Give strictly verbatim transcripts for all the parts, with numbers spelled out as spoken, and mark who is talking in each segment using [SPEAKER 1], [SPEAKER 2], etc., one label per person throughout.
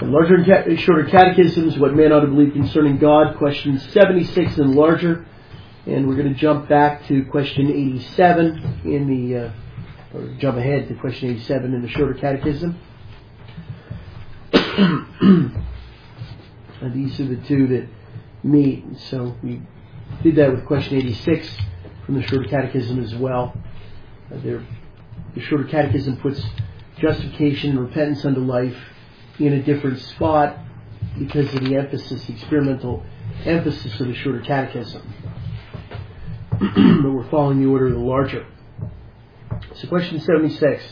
[SPEAKER 1] Larger and ca- shorter catechisms, what man ought to believe concerning God, question seventy-six and larger. And we're going to jump back to question eighty-seven in the, uh, or jump ahead to question eighty-seven in the shorter catechism. And these are the two that meet. So we did that with question eighty-six from the shorter catechism as well. Uh, there, the shorter catechism puts justification and repentance unto life in a different spot because of the emphasis, the experimental emphasis of the shorter catechism. But we're following the order of the larger. So question seventy-six.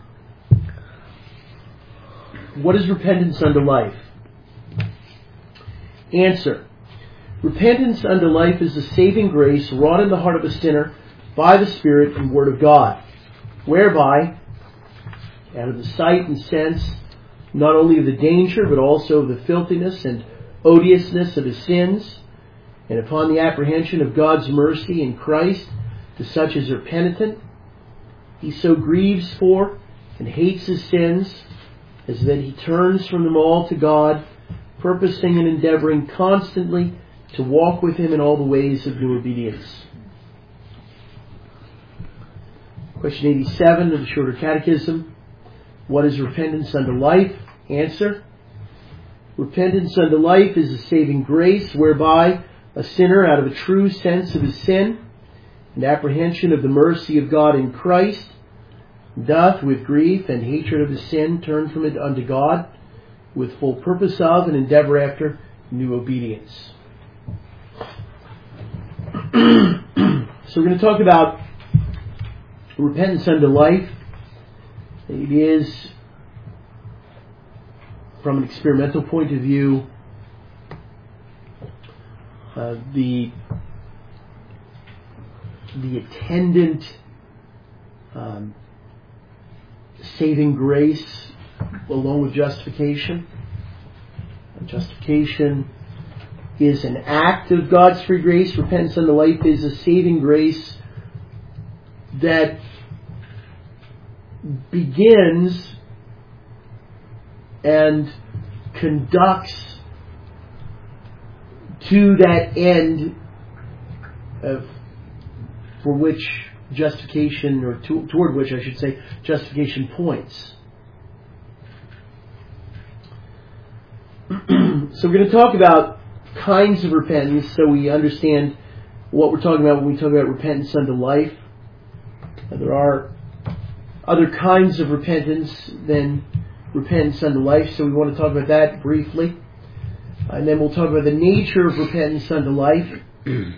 [SPEAKER 1] What is repentance unto life? Answer. Repentance unto life is a saving grace wrought in the heart of a sinner by the Spirit and Word of God, whereby, out of the sight and sense, not only of the danger, but also of the filthiness and odiousness of his sins, and upon the apprehension of God's mercy in Christ to such as are penitent, he so grieves for and hates his sins, as that he turns from them all to God, purposing and endeavoring constantly to walk with him in all the ways of new obedience. Question eighty-seven of the shorter catechism. What is repentance unto life? Answer. Repentance unto life is a saving grace whereby a sinner, out of a true sense of his sin and apprehension of the mercy of God in Christ, doth with grief and hatred of his sin turn from it unto God, with full purpose of and endeavor after new obedience. So we're going to talk about repentance unto life. It is, from an experimental point of view, uh, the the attendant um, saving grace along with justification. Justification is an act of God's free grace. Repentance unto life is a saving grace that begins and conducts to that end of, for which justification, or to, toward which I should say, justification points. So we're going to talk about kinds of repentance so we understand what we're talking about when we talk about repentance unto life. There are other kinds of repentance than repentance unto life, so we want to talk about that briefly. And then we'll talk about the nature of repentance unto life. We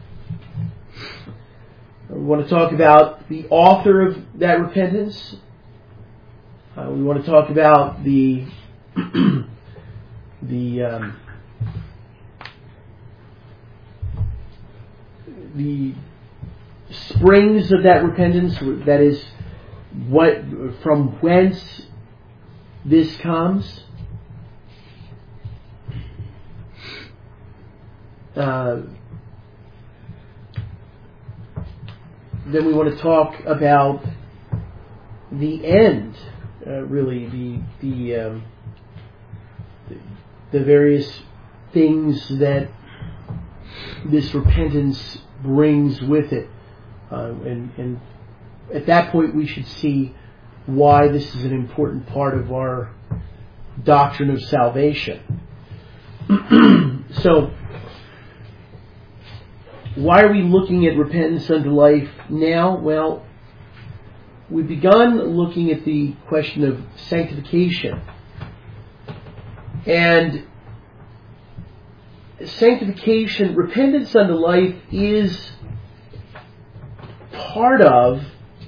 [SPEAKER 1] want to talk about the author of that repentance. Uh, we want to talk about the the um, the springs of that repentance. That is, what from whence this comes. Uh, then we want to talk about the end, uh, really, the the, um, the the various things that this repentance brings with it, uh, and and at that point we should see why this is an important part of our doctrine of salvation. So, why are we looking at repentance unto life now? Well, we've begun looking at the question of sanctification. And sanctification, repentance unto life, is part of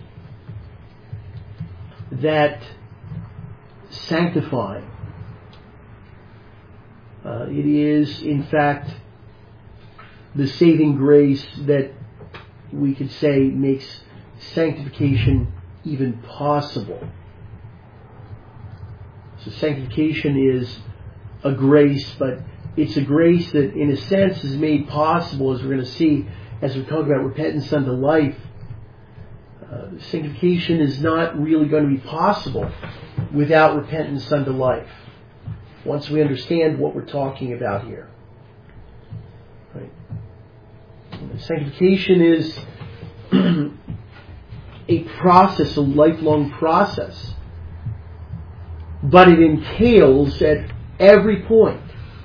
[SPEAKER 1] that sanctifying. Uh, it is, in fact, the saving grace that we could say makes sanctification even possible. So sanctification is a grace, but it's a grace that in a sense is made possible, as we're going to see as we talk about repentance unto life. Uh, sanctification is not really going to be possible without repentance unto life. once we understand what we're talking about here. Right? Sanctification is a process, a lifelong process. But it entails at every point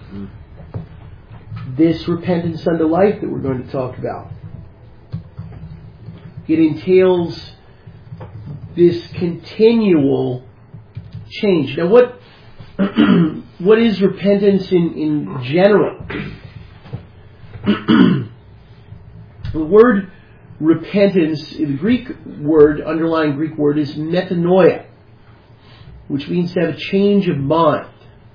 [SPEAKER 1] this repentance unto life that we're going to talk about. It entails this continual change. Now, what what is repentance in, in general? The word repentance, the Greek word, underlying Greek word, is metanoia, which means to have a change of mind.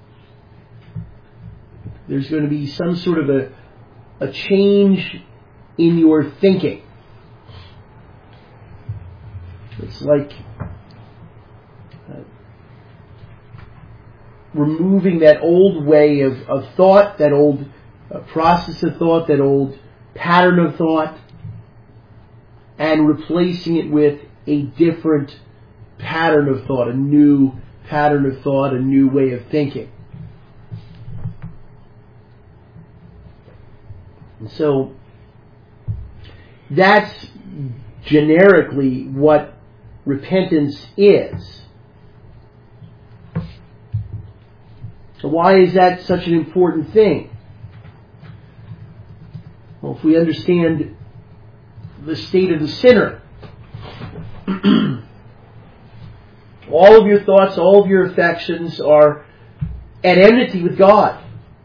[SPEAKER 1] There's going to be some sort of a, a change in your thinking. It's like uh, removing that old way of, of thought, that old uh, process of thought, that old pattern of thought, and replacing it with a different pattern of thought, a new pattern of thought, a new way of thinking. And so that's generically what repentance is. So why is that such an important thing? Well, if we understand the state of the sinner, all of your thoughts, all of your affections are at enmity with God.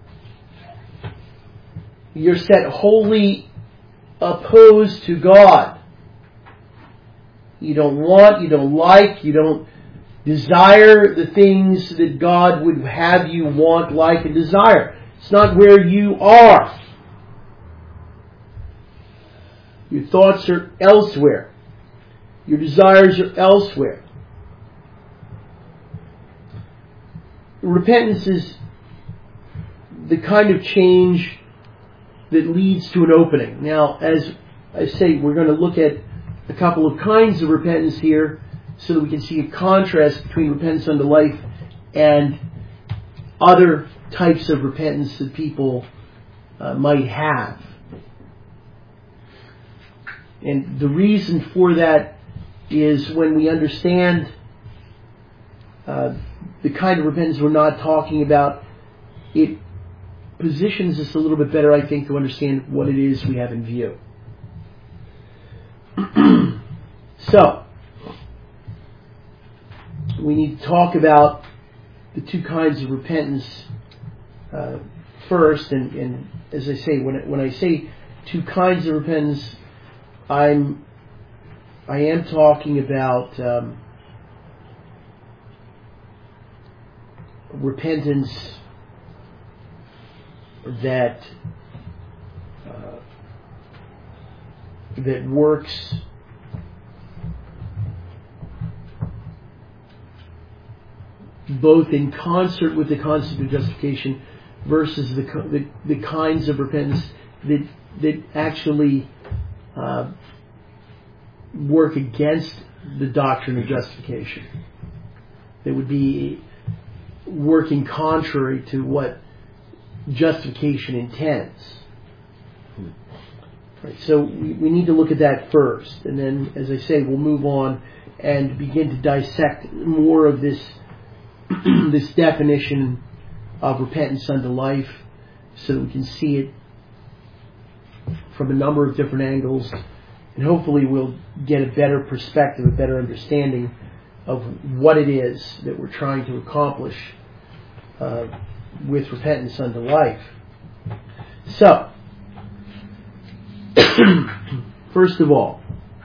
[SPEAKER 1] You're set wholly opposed to God. You don't want, you don't like, you don't desire the things that God would have you want, like, and desire. It's not where you are. Your thoughts are elsewhere. Your desires are elsewhere. Repentance is the kind of change that leads to an opening. Now, as I say, we're going to look at a couple of kinds of repentance here so that we can see a contrast between repentance unto life and other types of repentance that people uh, might have. And the reason for that is when we understand uh, the kind of repentance we're not talking about, it positions us a little bit better, I think, to understand what it is we have in view. So, we need to talk about the two kinds of repentance uh, first. And, and as I say, when, it, when I say two kinds of repentance, I'm, I am talking about um, repentance that uh, that works both in concert with the concept of justification versus the the, the kinds of repentance that that actually Uh, work against the doctrine of justification. They would be working contrary to what justification intends. Right, so we, we need to look at that first, and then, as I say, we'll move on and begin to dissect more of this this definition of repentance unto life, so that we can see it from a number of different angles, and hopefully we'll get a better perspective, a better understanding of what it is that we're trying to accomplish uh, with repentance unto life. So, first of all,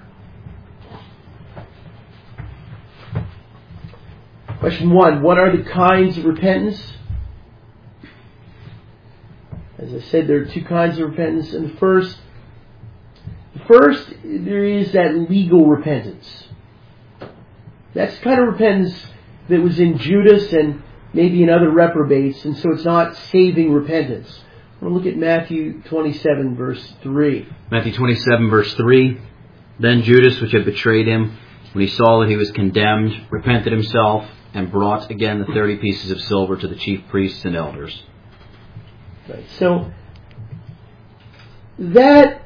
[SPEAKER 1] question one, what are the kinds of repentance? As I said, there are two kinds of repentance. And the first, the first, there is that legal repentance. That's the kind of repentance that was in Judas and maybe in other reprobates, and so it's not saving repentance. We'll look at Matthew twenty-seven, verse three.
[SPEAKER 2] Matthew twenty-seven, verse three. Then Judas, which had betrayed him, when he saw that he was condemned, repented himself and brought again the thirty pieces of silver to the chief priests and elders.
[SPEAKER 1] Right. So that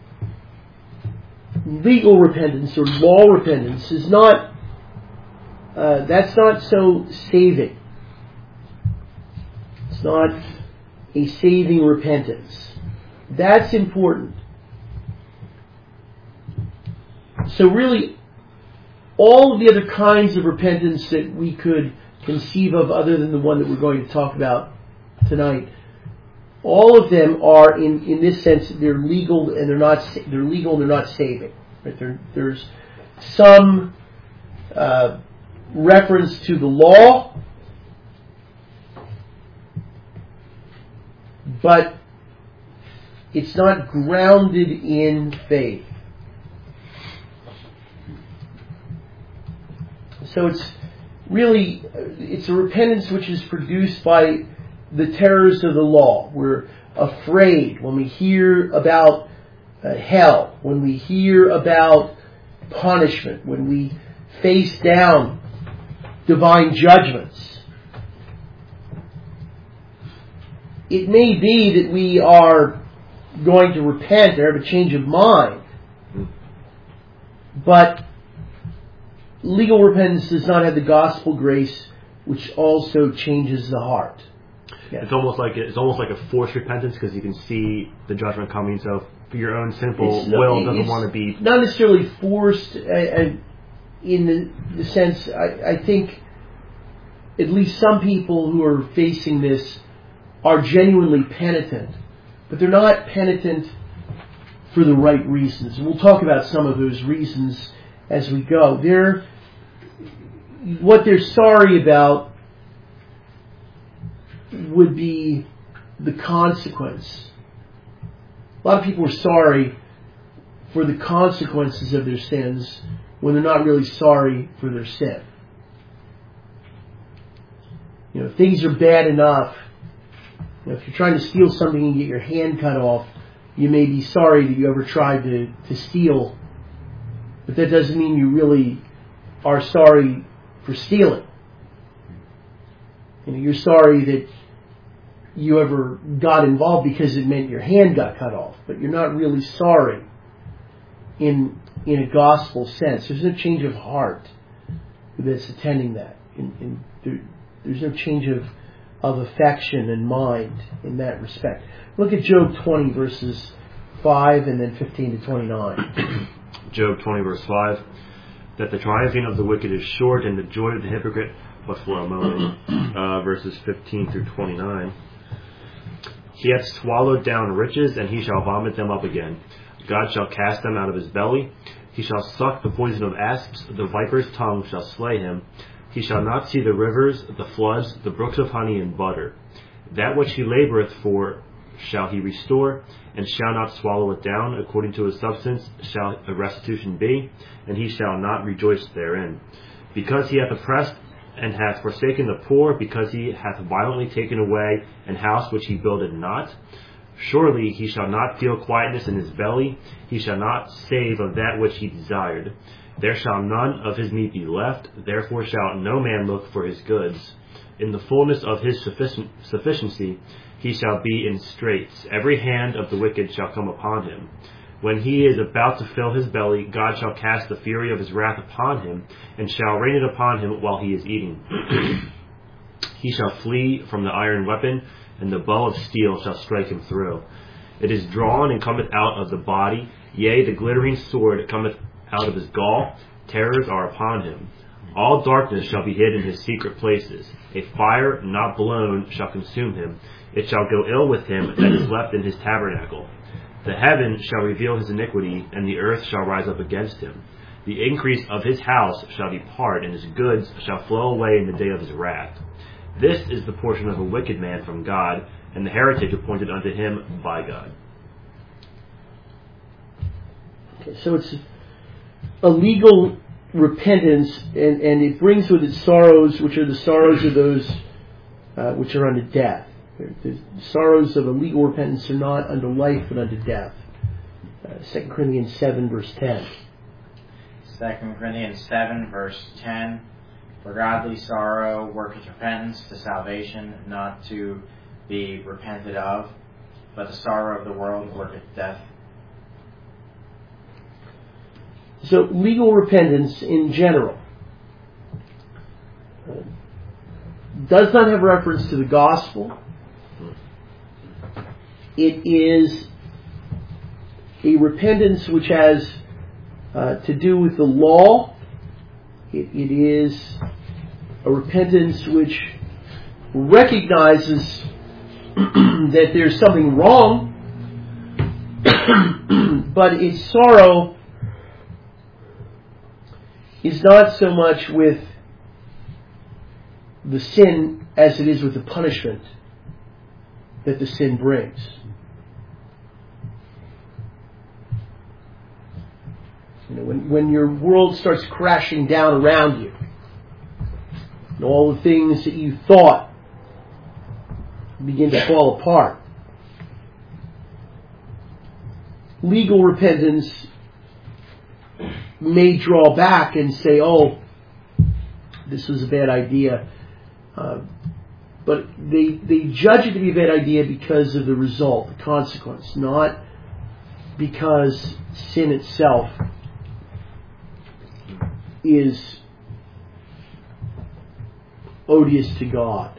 [SPEAKER 1] legal repentance or law repentance is not, uh, that's not so saving. It's not a saving repentance. That's important. So really, all of the other kinds of repentance that we could conceive of other than the one that we're going to talk about tonight, all of them are, in, in this sense, they're legal and they're not they're legal and they're not saving. Right? There, there's some uh, reference to the law, but it's not grounded in faith. So it's really, it's a repentance which is produced by the terrors of the law. We're afraid when we hear about uh, hell, when we hear about punishment, when we face down divine judgments. It may be that we are going to repent or have a change of mind, but legal repentance does not have the gospel grace which also changes the heart.
[SPEAKER 3] Yeah. It's almost like it's almost like a forced repentance because you can see the judgment coming. So for your own sinful
[SPEAKER 1] it's
[SPEAKER 3] will
[SPEAKER 1] not,
[SPEAKER 3] doesn't want to be
[SPEAKER 1] not necessarily forced. Uh, uh, in the, the sense, I, I think at least some people who are facing this are genuinely penitent, but they're not penitent for the right reasons. And we'll talk about some of those reasons as we go. They're what they're sorry about would be the consequence. A lot of people are sorry for the consequences of their sins when they're not really sorry for their sin. You know, things are bad enough. You know, if you're trying to steal something and get your hand cut off, you may be sorry that you ever tried to, to steal, but that doesn't mean you really are sorry for stealing. You know, you're sorry that you ever got involved because it meant your hand got cut off, but you're not really sorry in in a gospel sense. There's no change of heart that's attending that. In, in, there, there's no change of of affection and mind in that respect. Look at Job twenty verses five and then fifteen to twenty-nine.
[SPEAKER 3] Job twenty verse five. That the triumphing of the wicked is short and the joy of the hypocrite but for a moment. Uh, verses fifteen through twenty-nine. He hath swallowed down riches, and he shall vomit them up again. God shall cast them out of his belly. He shall suck the poison of asps. The viper's tongue shall slay him. He shall not see the rivers, the floods, the brooks of honey and butter. That which he laboureth for shall he restore, and shall not swallow it down. According to his substance shall a restitution be, and he shall not rejoice therein. Because he hath oppressed and hath forsaken the poor, because he hath violently taken away an house which he builded not. Surely he shall not feel quietness in his belly, he shall not save of that which he desired. There shall none of his meat be left, therefore shall no man look for his goods. In the fullness of his sufficient, sufficiency he shall be in straits. Every hand of the wicked shall come upon him. When he is about to fill his belly, God shall cast the fury of his wrath upon him, and shall rain it upon him while he is eating. He shall flee from the iron weapon, and the bow of steel shall strike him through. It is drawn and cometh out of the body, yea, the glittering sword cometh out of his gall. Terrors are upon him. All darkness shall be hid in his secret places. A fire not blown shall consume him. It shall go ill with him that is left in his tabernacle. The heaven shall reveal his iniquity, and the earth shall rise up against him. The increase of his house shall depart, and his goods shall flow away in the day of his wrath. This is the portion of a wicked man from God, and the heritage appointed unto him by God.
[SPEAKER 1] Okay, so it's a legal repentance, and, and it brings with it sorrows, which are the sorrows of those uh, which are unto death. The sorrows of a legal repentance are not unto life, but unto death. Uh, Second Corinthians seven, verse ten.
[SPEAKER 4] Second Corinthians seven, verse ten. For godly sorrow worketh repentance to salvation, not to be repented of, but the sorrow of the world worketh death.
[SPEAKER 1] So legal repentance in general uh, does not have reference to the gospel. It is a repentance which has uh, to do with the law. It, it is a repentance which recognizes that there's something wrong, but its sorrow is not so much with the sin as it is with the punishment that the sin brings. You know, when, when your world starts crashing down around you, and all the things that you thought begin to fall apart, legal repentance may draw back and say, oh, this was a bad idea. Uh, but they they judge it to be a bad idea because of the result, the consequence, not because sin itself is odious to God.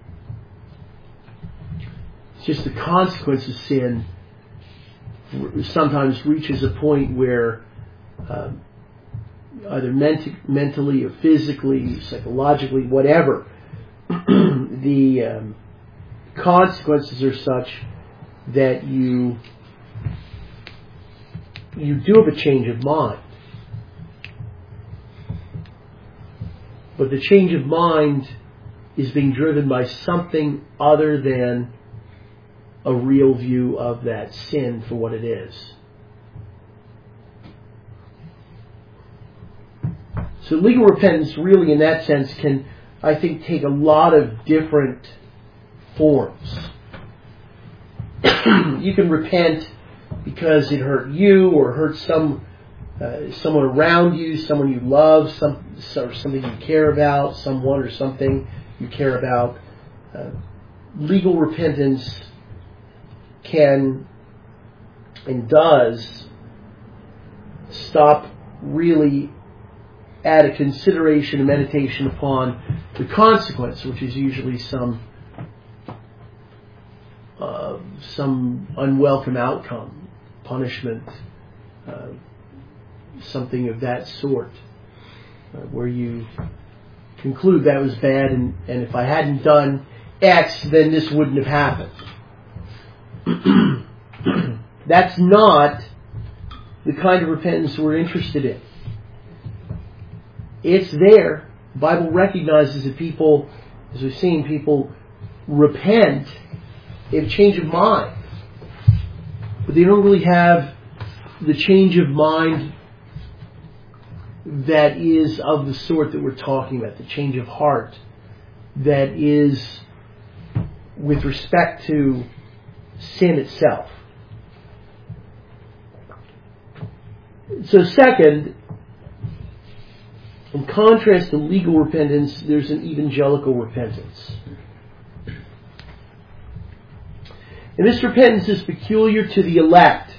[SPEAKER 1] It's just the consequence of sin sometimes reaches a point where uh, either ment- mentally or physically, psychologically, whatever, the um, consequences are such that you you do have a change of mind. But the change of mind is being driven by something other than a real view of that sin for what it is. So legal repentance really in that sense can, I think, take a lot of different forms. You can repent because it hurt you or hurt some uh, someone around you, someone you love, some, or something you care about, someone or something you care about. Uh, legal repentance can and does stop really at a consideration and meditation upon the consequence, which is usually some uh, some unwelcome outcome, punishment, uh, something of that sort, uh, where you conclude that was bad, and, and if I hadn't done X, then this wouldn't have happened. That's not the kind of repentance we're interested in. It's there. The Bible recognizes that people, as we've seen, people repent, they have a change of mind. But they don't really have the change of mind that is of the sort that we're talking about, the change of heart that is with respect to sin itself. So second, in contrast to legal repentance, there's an evangelical repentance. And this repentance is peculiar to the elect.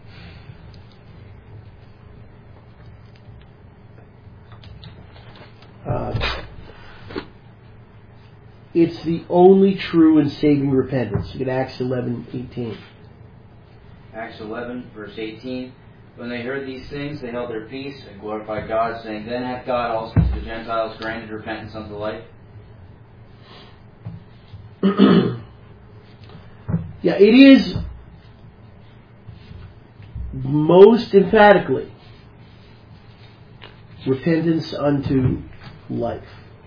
[SPEAKER 1] Uh, it's the only true and saving repentance. Look at Acts eleven eighteen.
[SPEAKER 5] Acts eleven, verse eighteen. When they heard these things, they held their peace and glorified God, saying, Then hath God also to the Gentiles granted repentance unto life.
[SPEAKER 1] Yeah, it is most emphatically repentance unto life.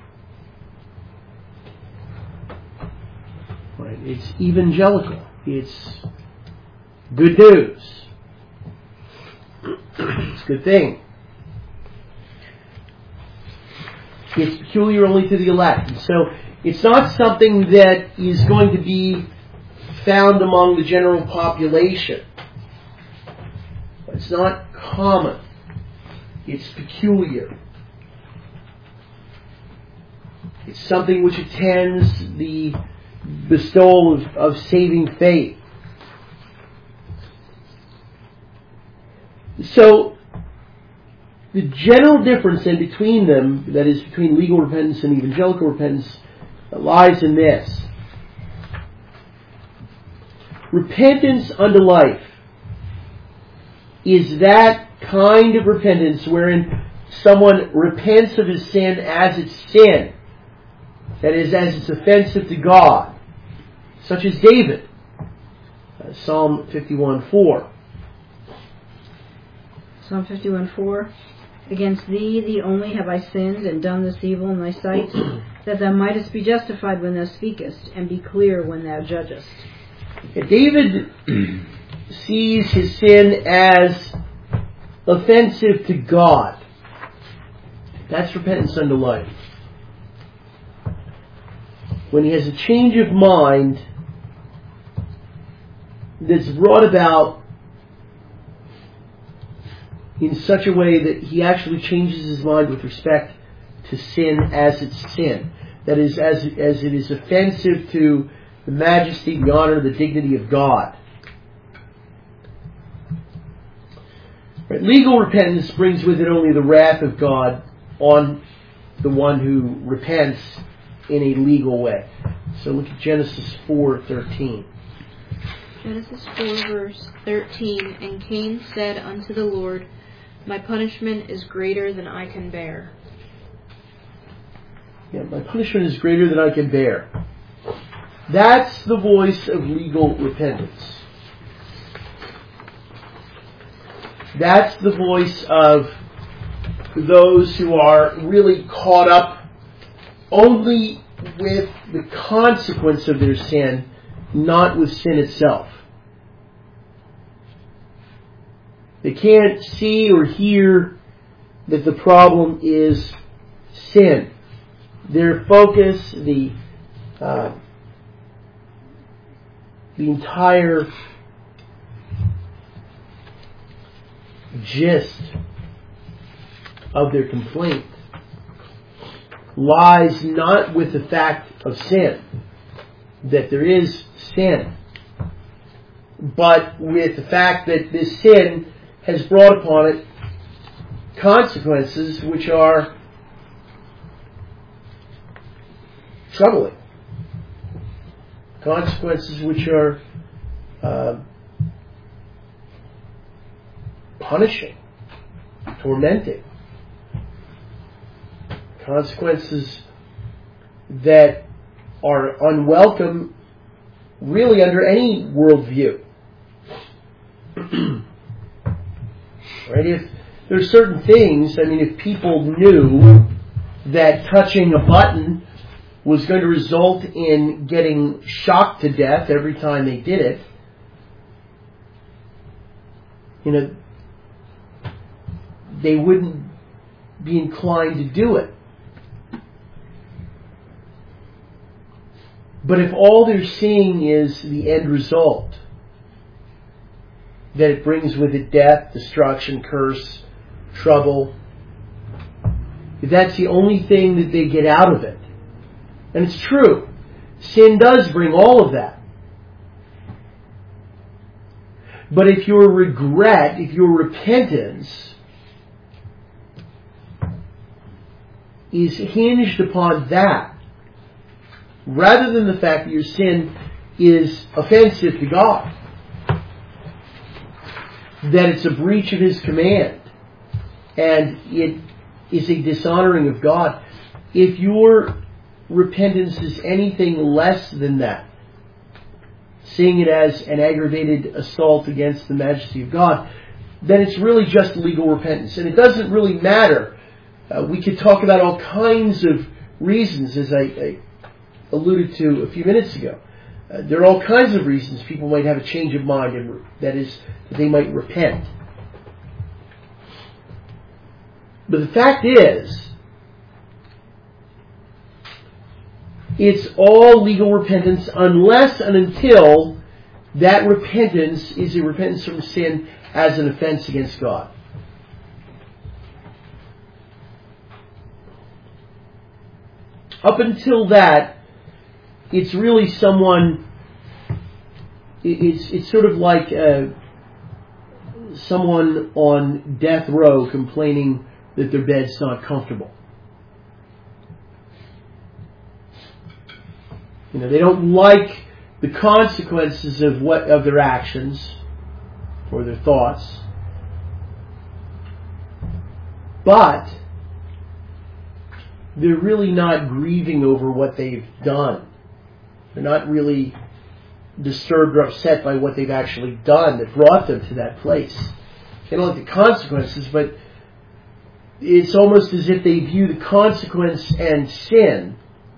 [SPEAKER 1] Right? It's evangelical. It's good news. It's a good thing. It's peculiar only to the elect. And so it's not something that is going to be found among the general population. It's not common. It's peculiar. It's something which attends the bestowal of, of saving faith. So, the general difference then between them, that is between legal repentance and evangelical repentance, lies in this. Repentance unto life is that kind of repentance wherein someone repents of his sin as it's sin. That is, as it's offensive to God. Such as David. Uh, Psalm fifty-one four.
[SPEAKER 6] Psalm fifty-one four. Against thee, thee only have I sinned and done this evil in thy sight, that thou mightest be justified when thou speakest, and be clear when thou judgest.
[SPEAKER 1] David sees his sin as offensive to God. That's repentance unto life. When he has a change of mind that's brought about in such a way that he actually changes his mind with respect to sin as it's sin. That is, as, as it is offensive to the majesty, the honor, the dignity of God. Right? Legal repentance brings with it only the wrath of God on the one who repents in a legal way. So look at Genesis four thirteen.
[SPEAKER 7] Genesis four verse thirteen. And Cain said unto the Lord, my punishment is greater than I can bear.
[SPEAKER 1] Yeah, my punishment is greater than I can bear. That's the voice of legal repentance. That's the voice of those who are really caught up only with the consequence of their sin, not with sin itself. They can't see or hear that the problem is sin. Their focus, the uh, the entire gist of their complaint lies not with the fact of sin, that there is sin, but with the fact that this sin has brought upon it consequences which are troubling. Consequences which are uh, punishing, tormenting. Consequences that are unwelcome really under any worldview. Right? If there's certain things, I mean, if people knew that touching a button was going to result in getting shocked to death every time they did it, you know, they wouldn't be inclined to do it. But if all they're seeing is the end result, that it brings with it death, destruction, curse, trouble, if that's the only thing that they get out of it, and it's true, sin does bring all of that. But if your regret, if your repentance is hinged upon that, rather than the fact that your sin is offensive to God, that it's a breach of His command, and it is a dishonoring of God, if your repentance is anything less than that, seeing it as an aggravated assault against the majesty of God, then it's really just legal repentance. And it doesn't really matter. Uh, we could talk about all kinds of reasons, as I, I alluded to a few minutes ago. Uh, there are all kinds of reasons people might have a change of mind, and that is, that they might repent. But the fact is, it's all legal repentance unless and until that repentance is a repentance from sin as an offense against God. Up until that, it's really someone, it's, it's sort of like uh, someone on death row complaining that their bed's not comfortable. You know, they don't like the consequences of what of their actions or their thoughts, but they're really not grieving over what they've done. They're not really disturbed or upset by what they've actually done that brought them to that place. They don't like the consequences, but it's almost as if they view the consequence and sin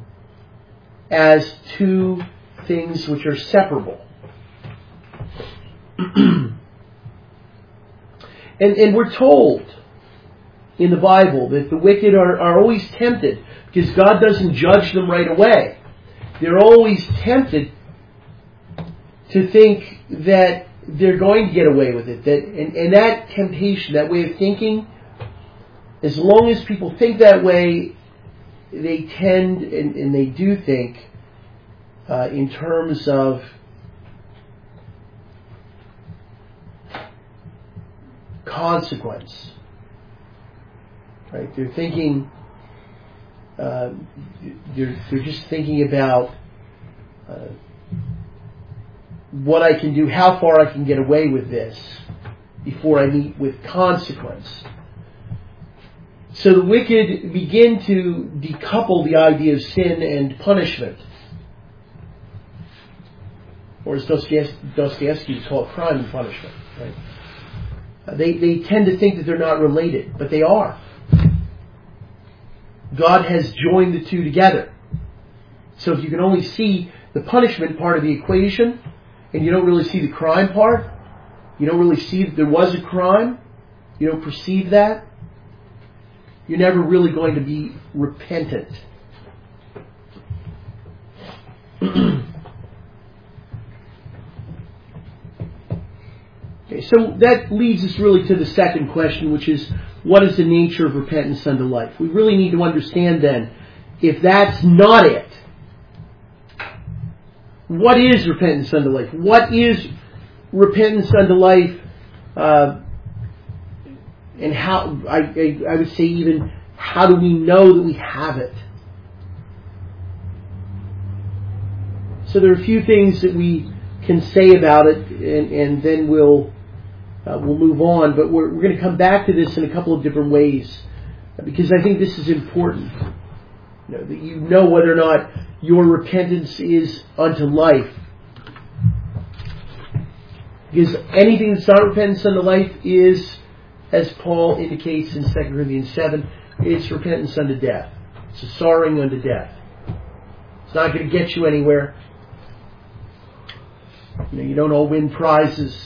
[SPEAKER 1] as two things which are separable. and, and we're told in the Bible that the wicked are, are always tempted, because God doesn't judge them right away. They're always tempted to think that they're going to get away with it. That and, and that temptation, that way of thinking, as long as people think that way, they tend, and, and they do think, uh, in terms of consequence. Right? They're thinking, uh, they're, they're just thinking about uh, what I can do, how far I can get away with this before I meet with consequence. So the wicked begin to decouple the idea of sin and punishment. Or as Dostoevsky would call it, crime and punishment. Right? Uh, they, they tend to think that they're not related, but they are. God has joined the two together. So if you can only see the punishment part of the equation, and you don't really see the crime part, you don't really see that there was a crime, you don't perceive that, you're never really going to be repentant. Okay, so that leads us really to the second question, which is, what is the nature of repentance unto life? We really need to understand then, if that's not it, what is repentance unto life? What is repentance unto life? Uh, and how, I, I, I would say even, how do we know that we have it? So there are a few things that we can say about it, and, and then we'll uh, we'll move on. But we're, we're going to come back to this in a couple of different ways, because I think this is important. You know, that you know whether or not your repentance is unto life. Because anything that's not repentance unto life is, as Paul indicates in Second Corinthians seven, it's repentance unto death. It's a sorrowing unto death. It's not going to get you anywhere. You know, you don't all win prizes.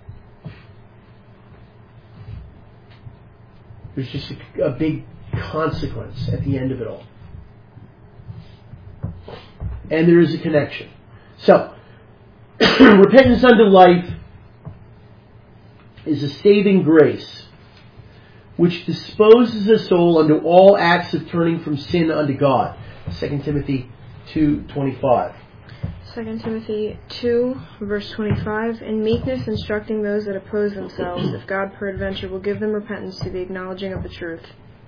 [SPEAKER 1] There's just a, a big consequence at the end of it all. And there is a connection. So, repentance unto life is a saving grace which disposes the soul unto all acts of turning from sin unto God. Second Timothy two twenty-five.
[SPEAKER 7] Second Timothy two, verse twenty-five, in meekness instructing those that oppose themselves, if God peradventure will give them repentance to the acknowledging of the truth.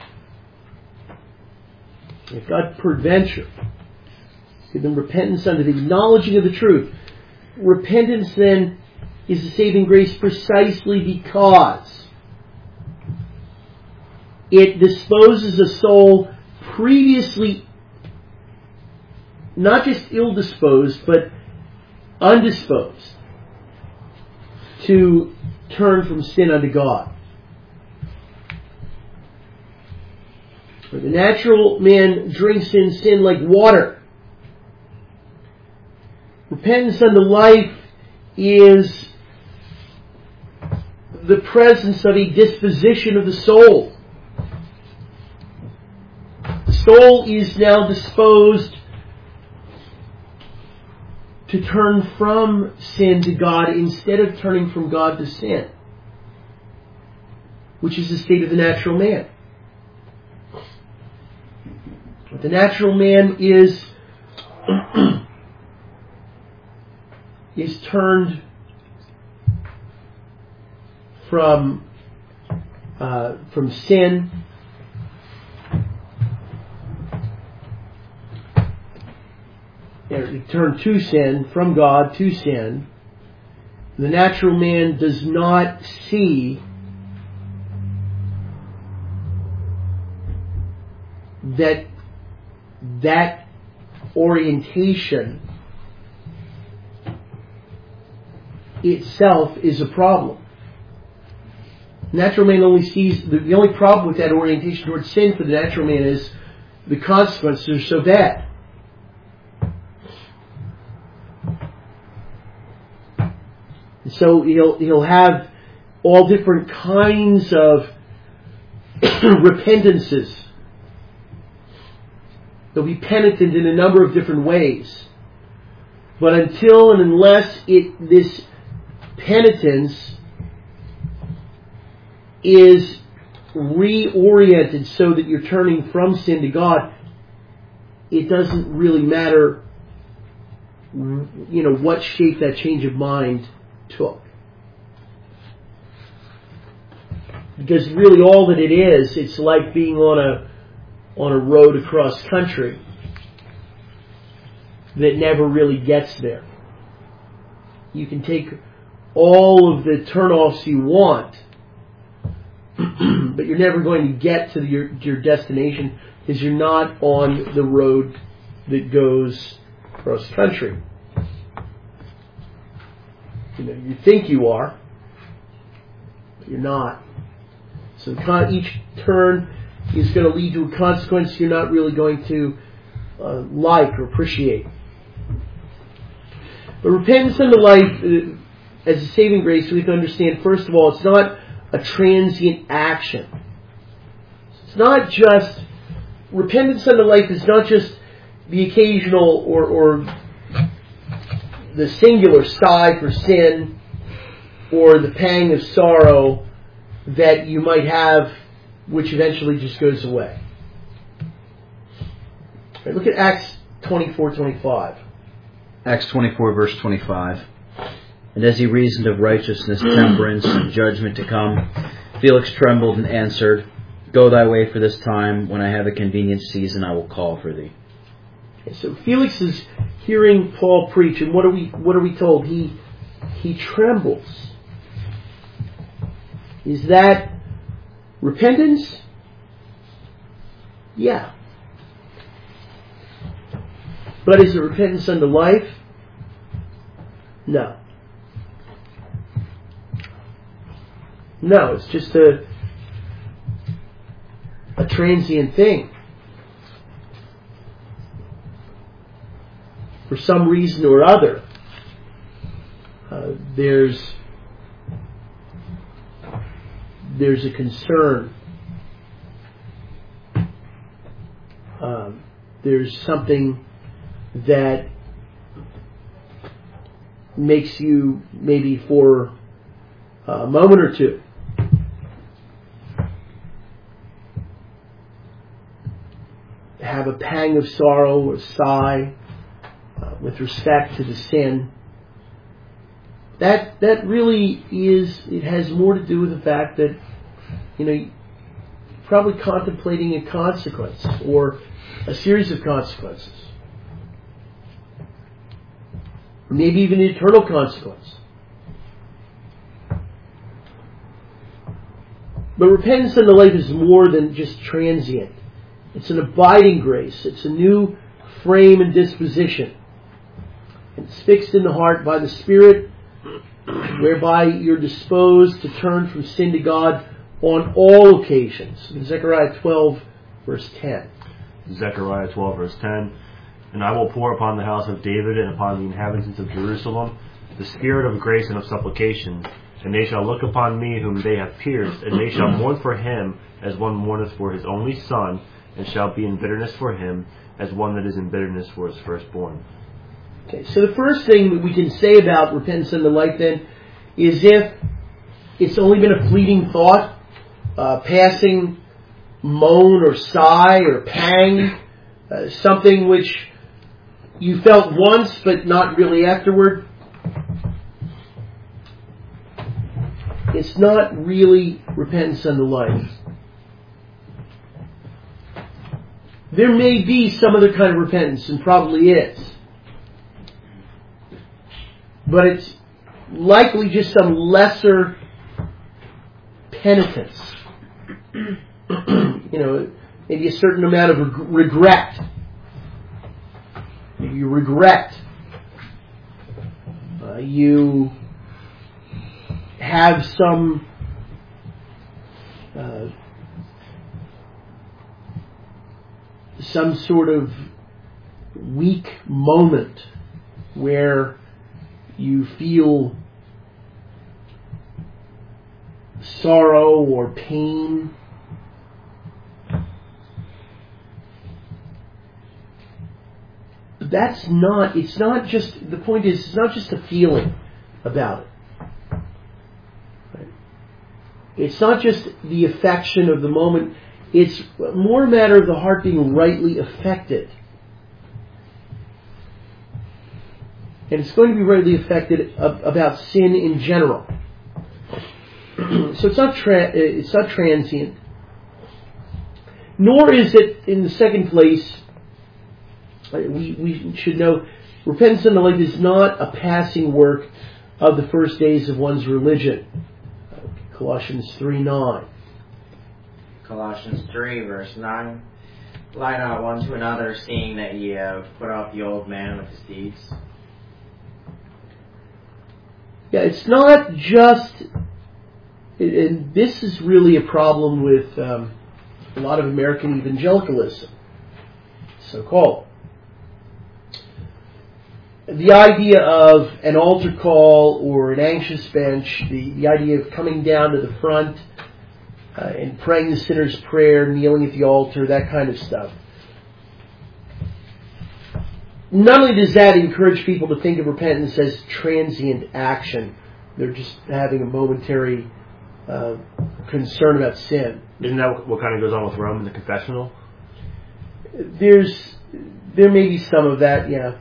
[SPEAKER 1] If God peradventure give them repentance unto the acknowledging of the truth. Repentance then is a saving grace precisely because it disposes a soul previously not just ill-disposed, but undisposed to turn from sin unto God. For the natural man drinks in sin like water. Repentance unto life is the presence of a disposition of the soul. The soul is now disposed to turn from sin to God instead of turning from God to sin, which is the state of the natural man. But The natural man is is turned from uh, from sin or turned to sin, from God to sin. The natural man does not see that that orientation itself is a problem. Natural man only sees the, the only problem with that orientation towards sin for the natural man is the consequences are so bad. So he'll he'll have all different kinds of repentances. He'll be penitent in a number of different ways. But until and unless it this penitence is reoriented so that you're turning from sin to God, it doesn't really matter, you know, what shape that change of mind took. Because really all that it is, it's like being on a on a road across country that never really gets there. You can take all of the turnoffs you want, but you're never going to get to your, your destination because you're not on the road that goes across country. You know, you think you are, but you're not. So each turn is going to lead to a consequence you're not really going to uh, like or appreciate. But repentance unto life, uh, as a saving grace, we have to understand, first of all, it's not a transient action. It's not just, repentance unto life is not just the occasional or, or the singular sigh for sin or the pang of sorrow that you might have, which eventually just goes away. Right, look at Acts twenty-four twenty-five.
[SPEAKER 2] Acts twenty-four, verse twenty-five. And as he reasoned of righteousness, temperance, and judgment to come, Felix trembled and answered, Go thy way for this time. When I have a convenient season, I will call for thee.
[SPEAKER 1] Okay, so Felix is hearing Paul preach, and what are we what are we told? He he trembles. Is that repentance? Yeah. But is it repentance unto life? No. No, it's just a a transient thing. For some reason or other, uh, there's there's a concern. Um, there's something that makes you, maybe for a moment or two, have a pang of sorrow or sigh uh, with respect to the sin. That that really is, it has more to do with the fact that, you know, you're probably contemplating a consequence or a series of consequences. Or maybe even an eternal consequence. But repentance unto life is more than just transient. It's an abiding grace. It's a new frame and disposition. It's fixed in the heart by the Spirit, whereby you're disposed to turn from sin to God on all occasions. Zechariah twelve, verse ten.
[SPEAKER 3] Zechariah twelve, verse ten. And I will pour upon the house of David and upon the inhabitants of Jerusalem the spirit of grace and of supplication. And they shall look upon me whom they have pierced, and they shall mourn for him as one mourneth for his only son, and shall be in bitterness for him as one that is in bitterness for his firstborn.
[SPEAKER 1] Okay, so the first thing that we can say about repentance unto life then is, if it's only been a fleeting thought, uh, passing moan or sigh or pang uh, something which you felt once but not really afterward, it's not really repentance unto life. There may be some other kind of repentance, and probably is. But it's likely just some lesser penitence. You know, maybe a certain amount of reg- regret. Maybe you regret. Uh, you have some uh, some sort of weak moment where you feel sorrow or pain. That's not, it's not just, the point is, it's not just a feeling about it. Right? It's not just the affection of the moment. It's more a matter of the heart being rightly affected. And it's going to be rightly affected about sin in general. So it's not tra- it's not transient. Nor is it, in the second place, we, we should know, repentance unto life is not a passing work of the first days of one's religion. Colossians three nine.
[SPEAKER 4] Colossians three, verse nine. Lie not one to another, seeing that ye have put off the old man with his deeds.
[SPEAKER 1] Yeah, it's not just, and this is really a problem with um, a lot of American evangelicalism, so-called. The idea of an altar call or an anxious bench, the, the idea of coming down to the front uh, and praying the sinner's prayer, kneeling at the altar, that kind of stuff. Not only does that encourage people to think of repentance as transient action, they're just having a momentary uh, concern about sin.
[SPEAKER 3] Isn't that what kind of goes on with Rome in the confessional?
[SPEAKER 1] There's, there may be some of that, yeah.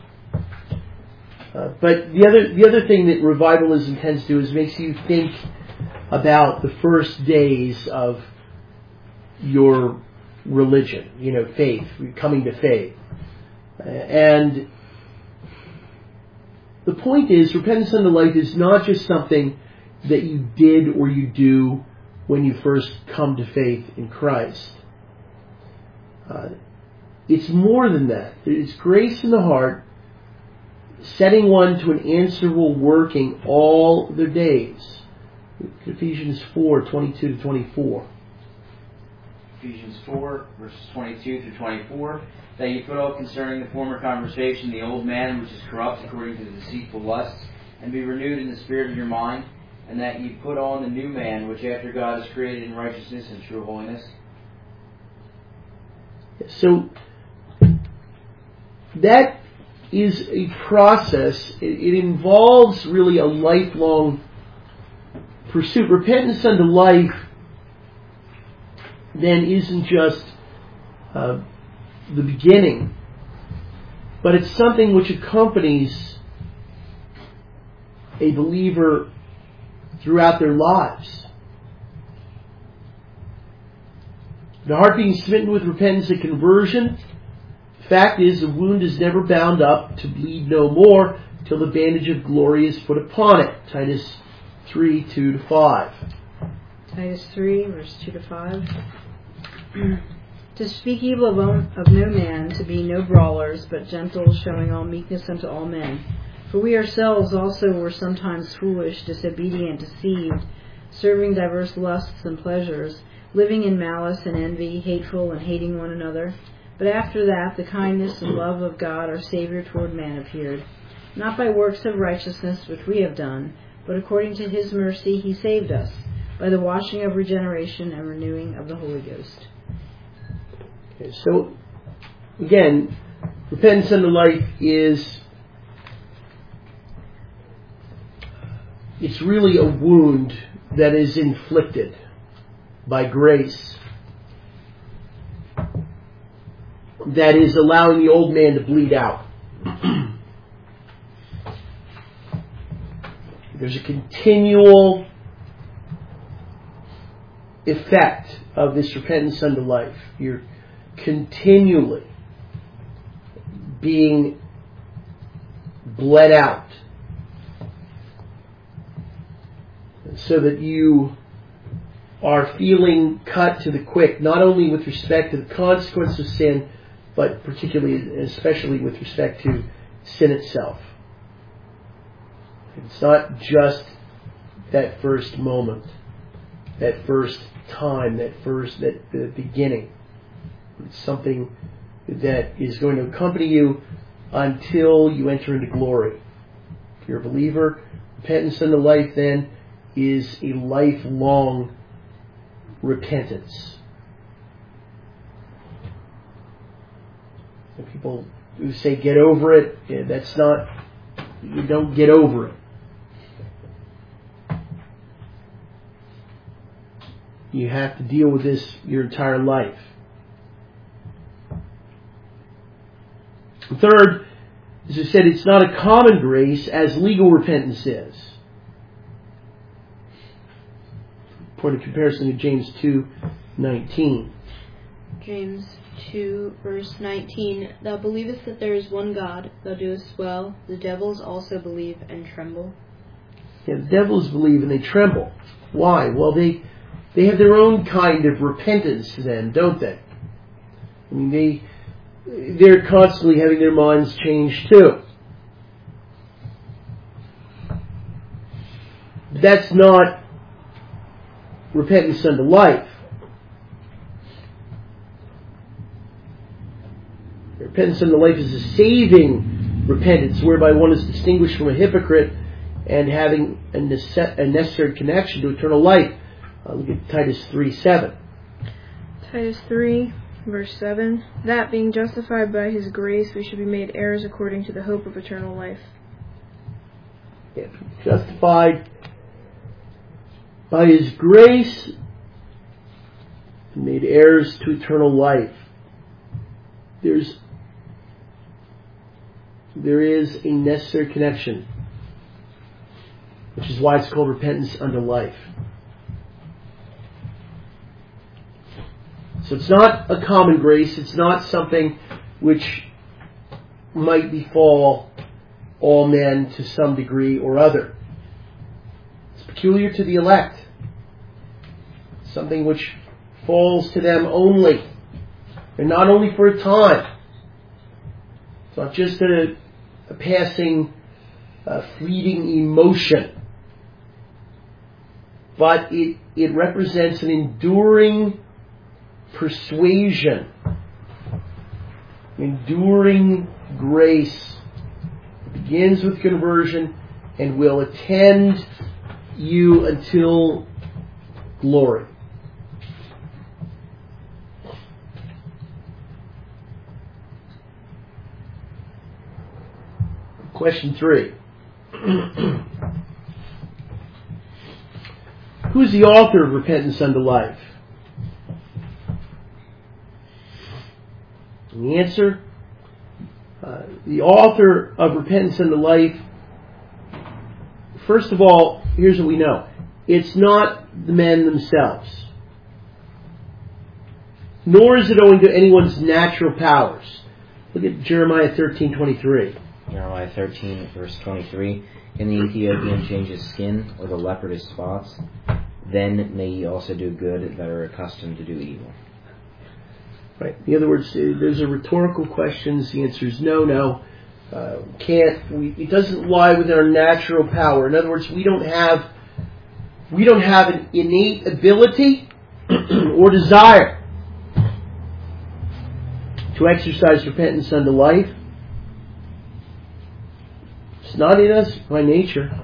[SPEAKER 1] Uh, but the other the other thing that revivalism tends to do is makes you think about the first days of your religion, you know, faith, coming to faith. Uh, and the point is, repentance unto life is not just something that you did or you do when you first come to faith in Christ. Uh, it's more than that. It's grace in the heart, setting one to an answerable working all their days. Ephesians four, twenty-two to twenty-four.
[SPEAKER 5] Ephesians four, verses twenty-two through twenty-four. That you put off concerning the former conversation the old man which is corrupt according to the deceitful lusts, and be renewed in the spirit of your mind, and that you put on the new man which after God is created in righteousness and true holiness.
[SPEAKER 1] So that is a process. It, it involves really a lifelong pursuit. Repentance unto life then isn't just uh, the beginning, but it's something which accompanies a believer throughout their lives. The heart being smitten with repentance and conversion. Fact is, the wound is never bound up to bleed no more till the bandage of glory is put upon it. Titus three, two to five.
[SPEAKER 6] Titus three, verse two to five. To speak evil of, own, of no man, to be no brawlers, but gentle, showing all meekness unto all men. For we ourselves also were sometimes foolish, disobedient, deceived, serving diverse lusts and pleasures, living in malice and envy, hateful and hating one another. But after that, the kindness and love of God our Savior toward man appeared, not by works of righteousness which we have done, but according to His mercy He saved us, by the washing of regeneration and renewing of the Holy Ghost.
[SPEAKER 1] Okay, so, again, repentance unto life is, it's really a wound that is inflicted by grace. that is allowing the old man to bleed out. There's a continual effect of this repentance unto life. You're continually being bled out so that you are feeling cut to the quick, not only with respect to the consequence of sin, but particularly and especially with respect to sin itself. It's not just that first moment, that first time, that first, that the beginning. It's something that is going to accompany you until you enter into glory. If you're a believer, repentance unto life then is a lifelong repentance. And people who say get over it, yeah, that's not, you don't get over it. You have to deal with this your entire life. Third, as I said, it's not a common grace as legal repentance is. Point of comparison to James two nineteen.
[SPEAKER 8] James two, verse nineteen. Thou believest that there is one God, thou doest well. The devils also believe and tremble.
[SPEAKER 1] Yeah, the devils believe and they tremble. Why? Well, they they have their own kind of repentance then, don't they? I mean, they they're constantly having their minds changed too. That's not repentance unto life. Repentance unto life is a saving repentance whereby one is distinguished from a hypocrite and having a, nece- a necessary connection to eternal life. Uh, look at Titus three seven.
[SPEAKER 7] Titus three, verse seven. That being justified by his grace, we should be made heirs according to the hope of eternal life.
[SPEAKER 1] Yeah, justified by his grace, and made heirs to eternal life. There's there is a necessary connection, which is why it's called repentance unto life. So it's not a common grace. It's not something which might befall all men to some degree or other. It's peculiar to the elect. Something which falls to them only. And not only for a time. It's not just a, a passing, uh, fleeting emotion. But it, it represents an enduring persuasion, enduring grace. It begins with conversion and will attend you until glory. Question three. Who's the author of repentance unto life? And the answer, uh, the author of repentance unto life, first of all, here's what we know. It's not the men themselves. Nor is it owing to anyone's natural powers. Look at Jeremiah thirteen twenty-three.
[SPEAKER 2] Jeremiah thirteen, verse twenty-three. Can the Ethiopian change his skin, or the leopard his spots? Then may ye also do good that are accustomed to do evil.
[SPEAKER 1] Right. In other words, those are rhetorical questions. The answer is no, no. Uh, can't. We, it doesn't lie within our natural power. In other words, we don't have we don't have an innate ability or desire to exercise repentance unto life. It's not in us by nature.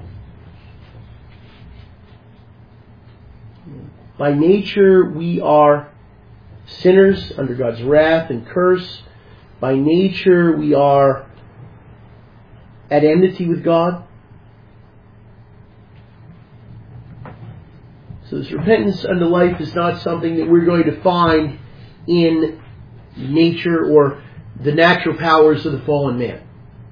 [SPEAKER 1] By nature, we are sinners under God's wrath and curse. By nature, we are at enmity with God. So this repentance unto life is not something that we're going to find in nature or the natural powers of the fallen man.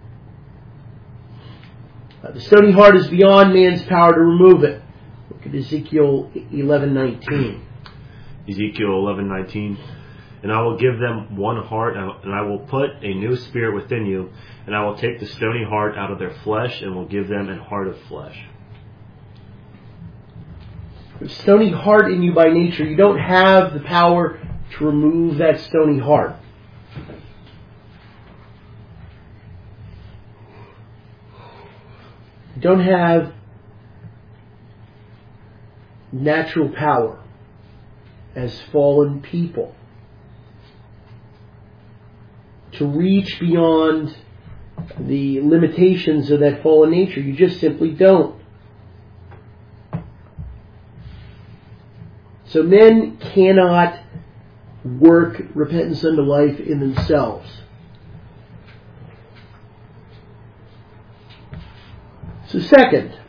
[SPEAKER 1] Uh, the stony heart is beyond man's power to remove it. Look at Ezekiel eleven nineteen.
[SPEAKER 3] Ezekiel eleven nineteen. And I will give them one heart, and I will put a new spirit within you, and I will take the stony heart out of their flesh, and will give them a heart of flesh.
[SPEAKER 1] The stony heart in you by nature, you don't have the power to remove that stony heart. You don't have natural power as fallen people to reach beyond the limitations of that fallen nature. You just simply don't. So men cannot work repentance unto life in themselves. So second,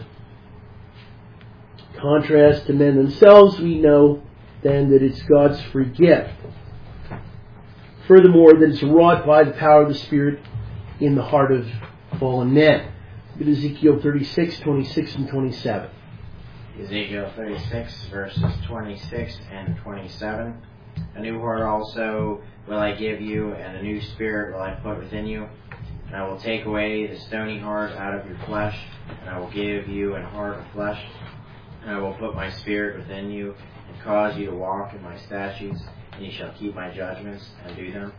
[SPEAKER 1] contrast to men themselves, we know then that it's God's free gift. Furthermore, that it's wrought by the power of the Spirit in the heart of fallen men. Look at Ezekiel thirty-six, twenty-six and twenty-seven.
[SPEAKER 4] Ezekiel thirty-six, verses twenty-six and twenty-seven. A new heart also will I give you, and a new spirit will I put within you. And I will take away the stony heart out of your flesh, and I will give you an heart of flesh. And I will put my spirit within you, and cause you to walk in my statutes, and you shall keep my judgments and do them.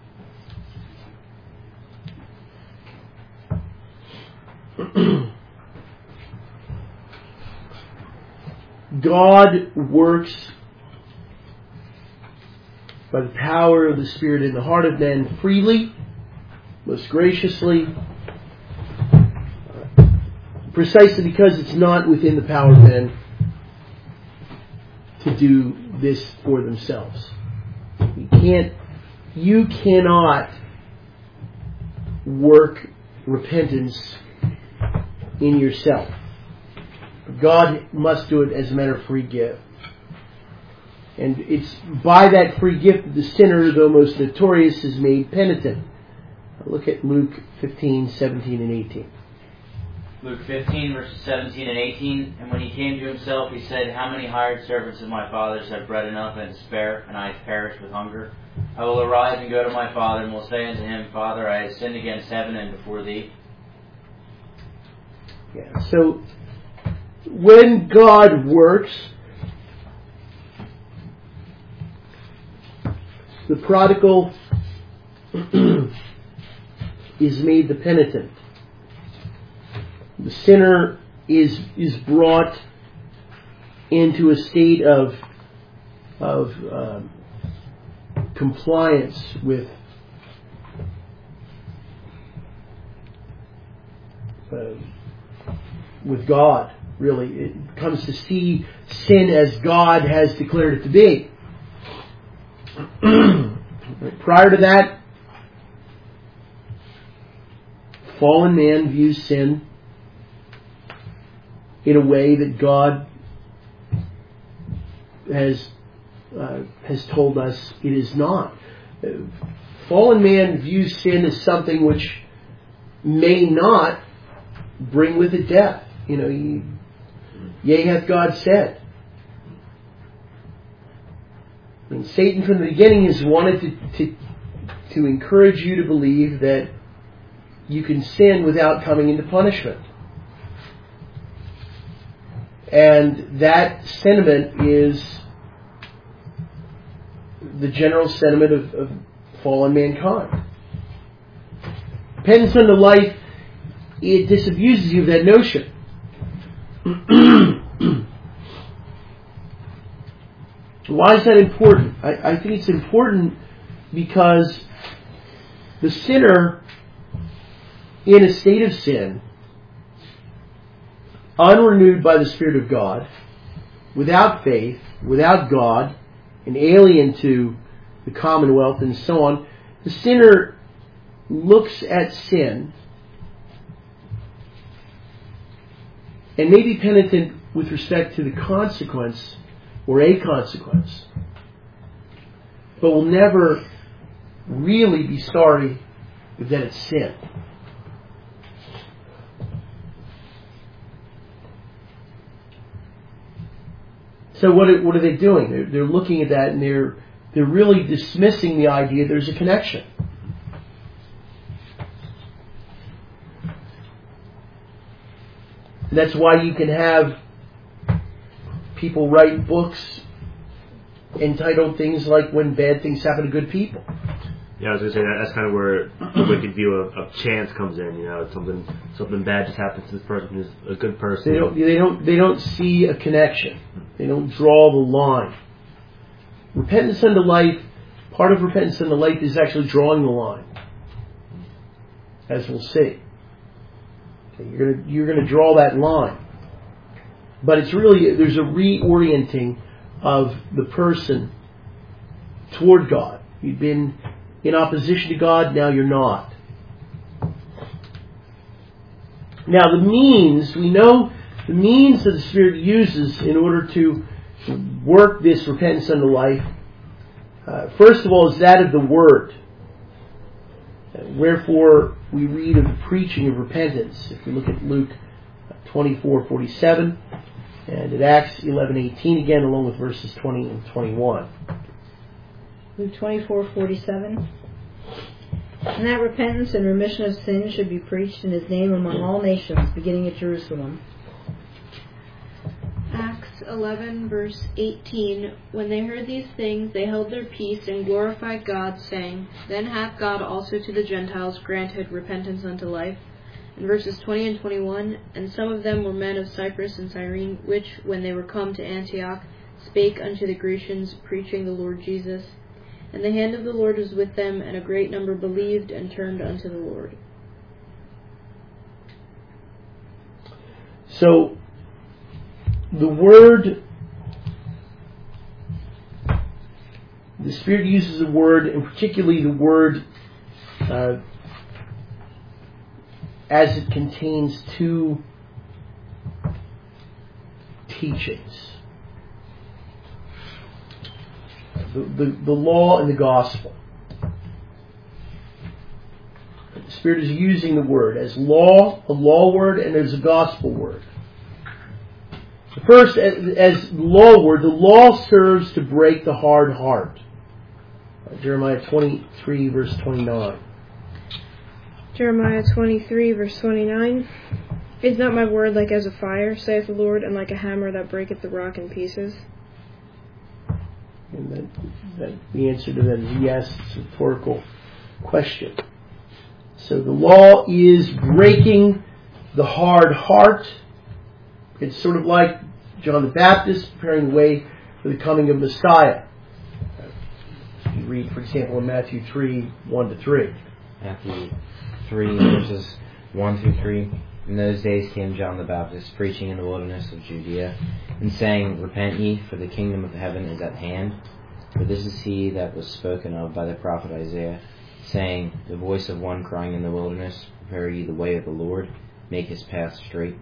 [SPEAKER 1] God works by the power of the Spirit in the heart of men freely, most graciously, precisely because it's not within the power of men to do this for themselves. You can't, you cannot work repentance in yourself. God must do it as a matter of free gift. And it's by that free gift that the sinner, though most notorious, is made penitent. Look at Luke fifteen, seventeen, and eighteen.
[SPEAKER 5] Luke fifteen, verses seventeen and eighteen. And when he came to himself, he said, how many hired servants of my father's have bread enough and to spare, and I have perished with hunger? I will arise and go to my father, and will say unto him, Father, I have sinned against heaven and before thee.
[SPEAKER 1] Yeah, so when God works, the prodigal is made the penitent. The sinner is is brought into a state of of um, compliance with uh, with God. Really, it comes to see sin as God has declared it to be. Prior to that, fallen man views sin in a way that God has uh, has told us it is not. Fallen man views sin as something which may not bring with it death. You know, he, yea, hath God said. And Satan from the beginning has wanted to, to to encourage you to believe that you can sin without coming into punishment. And that sentiment is the general sentiment of, of fallen mankind. Repentance unto life, it disabuses you of that notion. Why is that important? I, I think it's important because the sinner in a state of sin, unrenewed by the Spirit of God, without faith, without God, an alien to the commonwealth and so on, the sinner looks at sin and may be penitent with respect to the consequence or a consequence, but will never really be sorry that it's sin. So what are, what are they doing? They're, they're looking at that and they're they're really dismissing the idea there's a connection. And that's why you can have people write books entitled things like When Bad Things Happen to Good People.
[SPEAKER 3] Yeah, I was going to say that that's kind of where the wicked view of, of chance comes in. You know, something something bad just happens to this person who's a good person.
[SPEAKER 1] They don't they don't they don't see a connection. They don't draw the line. Repentance unto life, part of repentance unto life is actually drawing the line, as we'll see. Okay, you're gonna you're gonna draw that line, but it's really there's a reorienting of the person toward God. You've been in opposition to God, now you're not. Now the means, we know the means that the Spirit uses in order to work this repentance unto life, uh, first of all, is that of the Word. Uh, wherefore we read of the preaching of repentance. If we look at Luke twenty-four forty-seven and at Acts eleven eighteen again, along with verses twenty and twenty-one.
[SPEAKER 6] Luke twenty-four forty-seven. And that repentance and remission of sins should be preached in His name among all nations, beginning at Jerusalem.
[SPEAKER 8] Acts eleven, verse eighteen. When they heard these things, they held their peace and glorified God, saying, Then hath God also to the Gentiles granted repentance unto life. And verses twenty and twenty-one. And some of them were men of Cyprus and Cyrene, which, when they were come to Antioch, spake unto the Grecians, preaching the Lord Jesus. And the hand of the Lord was with them, and a great number believed and turned unto the Lord.
[SPEAKER 1] So, the word, the Spirit uses a word, and particularly the word uh, as it contains two teachings. The, the, the law and the gospel. The Spirit is using the word as law, a law word, and as a gospel word. The first, as, as law word, the law serves to break the hard heart. Uh, Jeremiah twenty-three, verse twenty-nine.
[SPEAKER 7] Jeremiah twenty-three, verse twenty-nine. Is not my word like as a fire, saith the Lord, and like a hammer that breaketh the rock in pieces?
[SPEAKER 1] And that, that the answer to that is yes. It's a rhetorical question. So the law is breaking the hard heart. It's sort of like John the Baptist preparing the way for the coming of Messiah. You read, for example, in Matthew three, one to three.
[SPEAKER 5] Matthew three, verses one through three. In those days came John the Baptist, preaching in the wilderness of Judea, and saying, Repent ye, for the kingdom of heaven is at hand. For this is he that was spoken of by the prophet Isaiah, saying, The voice of one crying in the wilderness, Prepare ye the way of the Lord, make his path straight.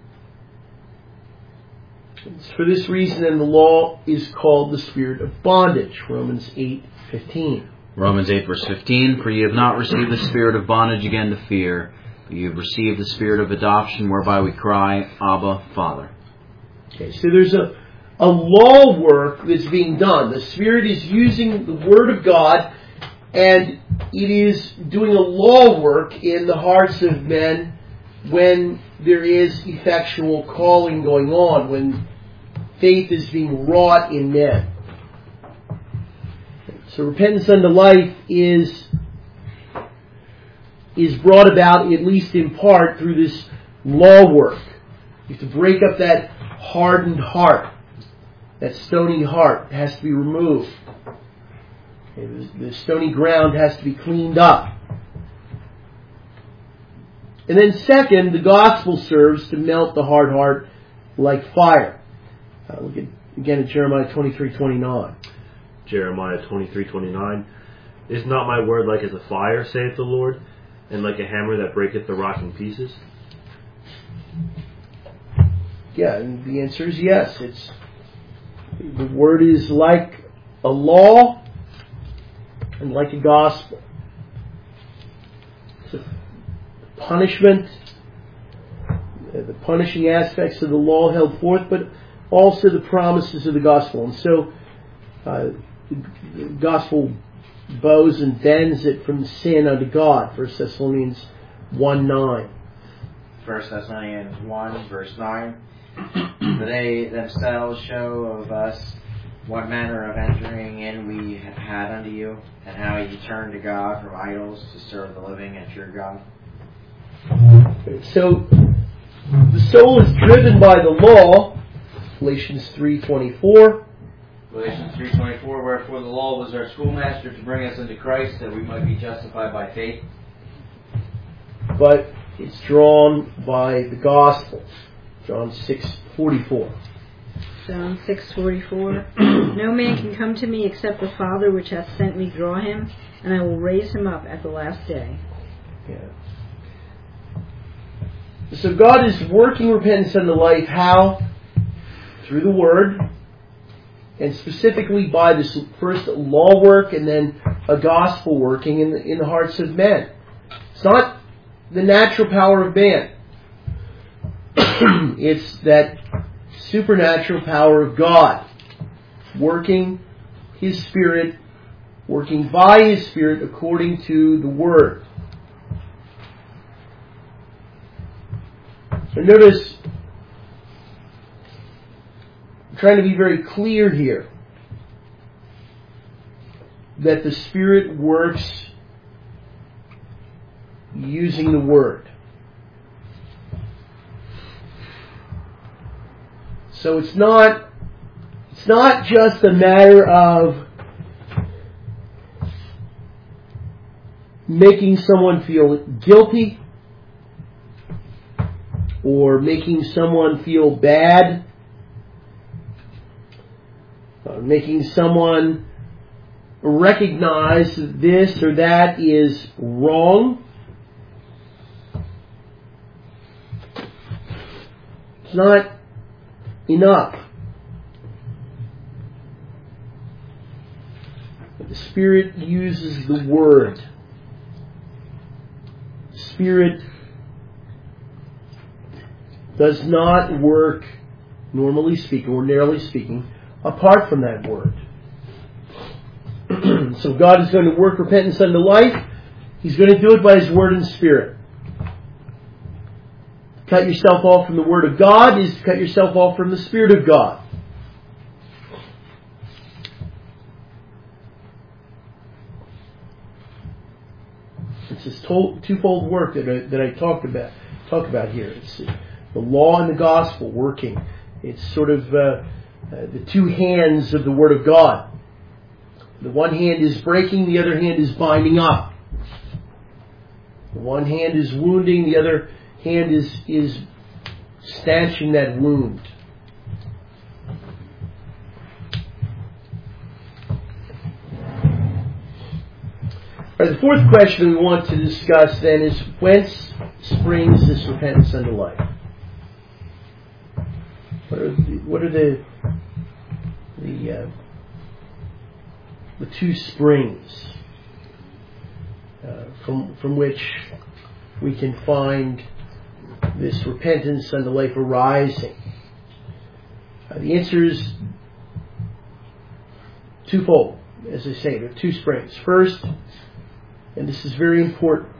[SPEAKER 1] For this reason, then, the law is called the spirit of bondage. Romans eight fifteen.
[SPEAKER 2] Romans eight, verse fifteen. For ye have not received the spirit of bondage again to fear, but you have received the spirit of adoption, whereby we cry, Abba, Father.
[SPEAKER 1] Okay, so there's a, a law work that's being done. The Spirit is using the Word of God, and it is doing a law work in the hearts of men when there is effectual calling going on, when faith is being wrought in men. So repentance unto life is is brought about, at least in part, through this law work. You have to break up that hardened heart. That stony heart has to be removed. Okay, the, the stony ground has to be cleaned up. And then second, the gospel serves to melt the hard heart like fire. Uh, look at, again at Jeremiah twenty-three twenty-nine.
[SPEAKER 3] Jeremiah twenty-three twenty-nine. Is not my word like as a fire, saith the Lord, and like a hammer that breaketh the rock in pieces?
[SPEAKER 1] Yeah, and the answer is yes. It's the word is like a law, and like a gospel. So punishment, the punishing aspects of the law held forth, but also the promises of the gospel. And so uh, the gospel bows and bends it from sin unto God. First Thessalonians one nine.
[SPEAKER 4] First Thessalonians one, verse nine. For they themselves show of us what manner of entering in we had unto you, and how ye turned to God from idols to serve the living and true God.
[SPEAKER 1] So the soul is driven by the law, Galatians three twenty-four.
[SPEAKER 5] Galatians three twenty-four, wherefore the law was our schoolmaster to bring us unto Christ, that we might be justified by faith.
[SPEAKER 1] But it's drawn by the gospel, John six forty-four.
[SPEAKER 6] John six forty-four. No man can come to me except the Father which hath sent me draw him, and I will raise him up at the last day.
[SPEAKER 1] Yeah. So God is working repentance unto life. How? Through the Word, and specifically by this first law work and then a gospel working in the, in the hearts of men. It's not the natural power of man. It's that supernatural power of God working His Spirit, working by His Spirit according to the Word. So notice, I'm trying to be very clear here, that the Spirit works using the Word. So it's not it's not just a matter of making someone feel guilty or making someone feel bad, or making someone recognize that this or that is wrong. It's not enough. But the Spirit uses the Word. The Spirit does not work, normally speaking, ordinarily speaking, apart from that Word. So God is going to work repentance unto life. He's going to do it by His Word and Spirit. Cut yourself off from the Word of God is to cut yourself off from the Spirit of God. It's this twofold work that I, that I talked about talk about here. It's the law and the gospel working. It's sort of uh, uh, the two hands of the Word of God. The one hand is breaking, the other hand is binding up. The one hand is wounding, the other hand is, is stanching that wound. All right, the fourth question we want to discuss then is, whence springs this repentance unto life? What are the, what are the the, uh, the two springs uh, from from which we can find this repentance unto life arising? Uh, the answer is twofold. As I say, there are two springs. First, and this is very important,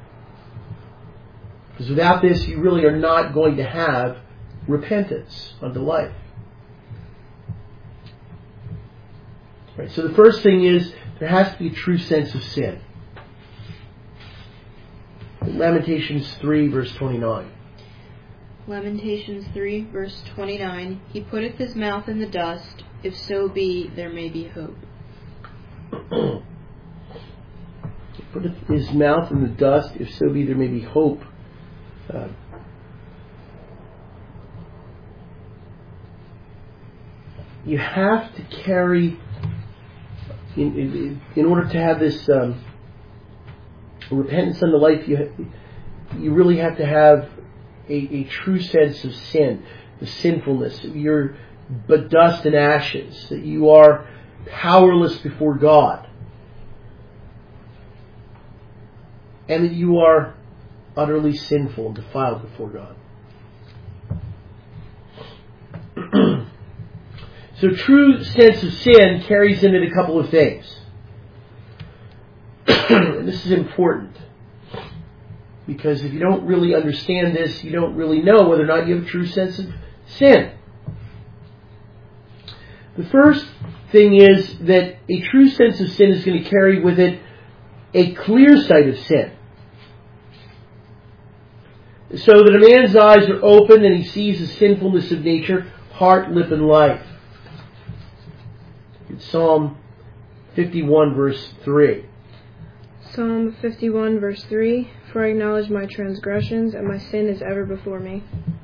[SPEAKER 1] because without this you really are not going to have repentance unto life. Right, so the first thing is there has to be a true sense of sin. Lamentations three verse twenty-nine.
[SPEAKER 8] Lamentations three verse twenty-nine. He putteth his mouth in the dust, if so be there may be hope. He
[SPEAKER 1] putteth his mouth in the dust, if so be there may be hope. Uh, you have to carry, in, in, in order to have this um, repentance unto life, you you really have to have a, a true sense of sin, the sinfulness. You're but dust and ashes, that you are powerless before God. and that you are utterly sinful and defiled before God. So true sense of sin carries in it a couple of things. And this is important, because if you don't really understand this, you don't really know whether or not you have a true sense of sin. The first thing is that a true sense of sin is going to carry with it a clear sight of sin. So that a man's eyes are open and he sees the sinfulness of nature, heart, lip, and life. It's Psalm fifty-one, verse three.
[SPEAKER 7] Psalm fifty-one, verse three. For I acknowledge my transgressions, and my sin is ever before me.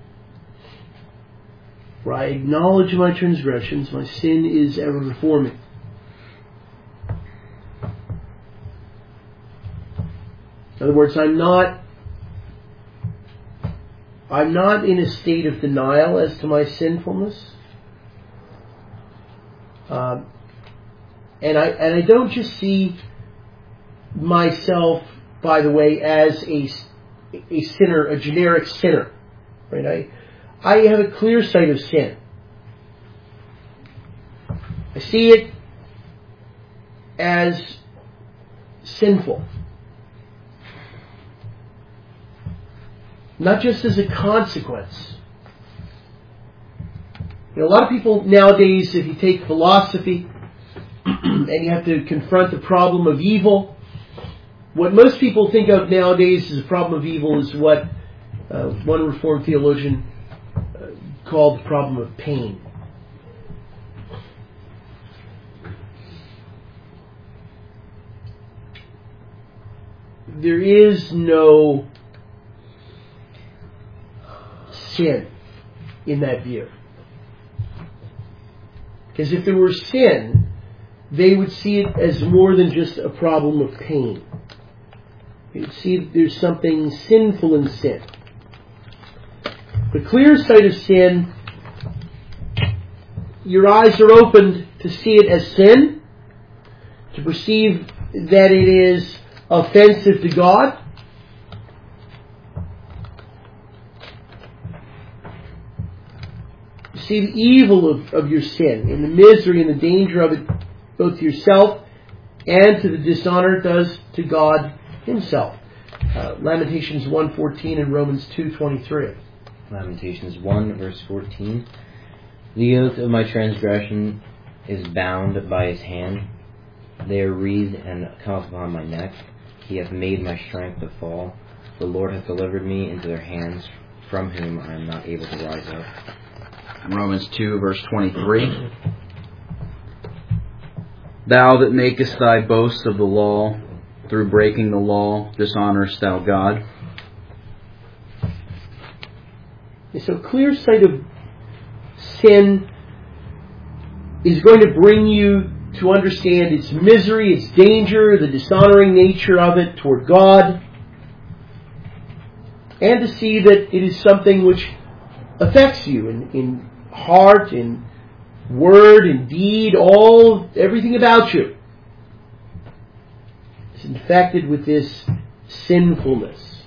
[SPEAKER 1] For I acknowledge my transgressions, my sin is ever before me. In other words, I'm not I'm not in a state of denial as to my sinfulness. Um, and I and I don't just see myself, by the way, as a, a sinner, a generic sinner. Right? I I have a clear sight of sin. I see it as sinful. Not just as a consequence. You know, a lot of people nowadays, if you take philosophy and you have to confront the problem of evil, what most people think of nowadays as a problem of evil is what uh, one Reformed theologian uh, called the problem of pain. There is no sin in that view. Because if there were sin, they would see it as more than just a problem of pain. They would see that there's something sinful in sin. The clear sight of sin, your eyes are opened to see it as sin, to perceive that it is offensive to God. See the evil of, of your sin and the misery and the danger of it, both to yourself and to the dishonor it does to God Himself. Uh, Lamentations one fourteen and Romans two twenty-three.
[SPEAKER 2] Lamentations one, verse fourteen. The yoke of my transgression is bound by His hand. They are wreathed and come upon my neck. He hath made my strength to fall. The Lord hath delivered me into their hands, from whom I am not able to rise up. Romans two, verse twenty-three. Thou that makest thy boast of the law, through breaking the law, dishonorest thou God.
[SPEAKER 1] So clear sight of sin is going to bring you to understand its misery, its danger, the dishonoring nature of it toward God, and to see that it is something which affects you in, in heart, in word, in deed, all, everything about you is infected with this sinfulness.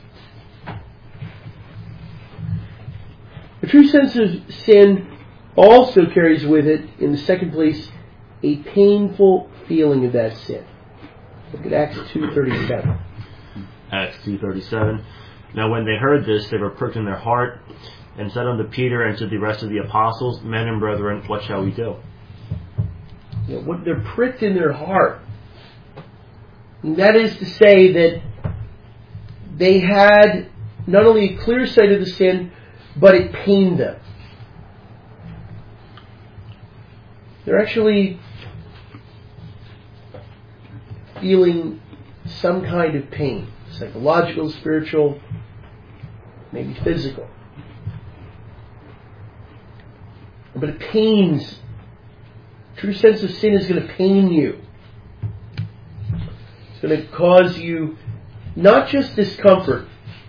[SPEAKER 1] A true sense of sin also carries with it, in the second place, a painful feeling of that sin. Look at Acts two thirty-seven.
[SPEAKER 3] Acts two thirty-seven. Now when they heard this, they were pricked in their heart, and said unto Peter and to the rest of the apostles, Men and brethren, what shall we do?
[SPEAKER 1] You know, what they're pricked in their heart. And that is to say that they had not only a clear sight of the sin, but it pained them. They're actually feeling some kind of pain, psychological, spiritual, maybe physical. But it pains. True sense of sin is going to pain you. It's going to cause you not just discomfort.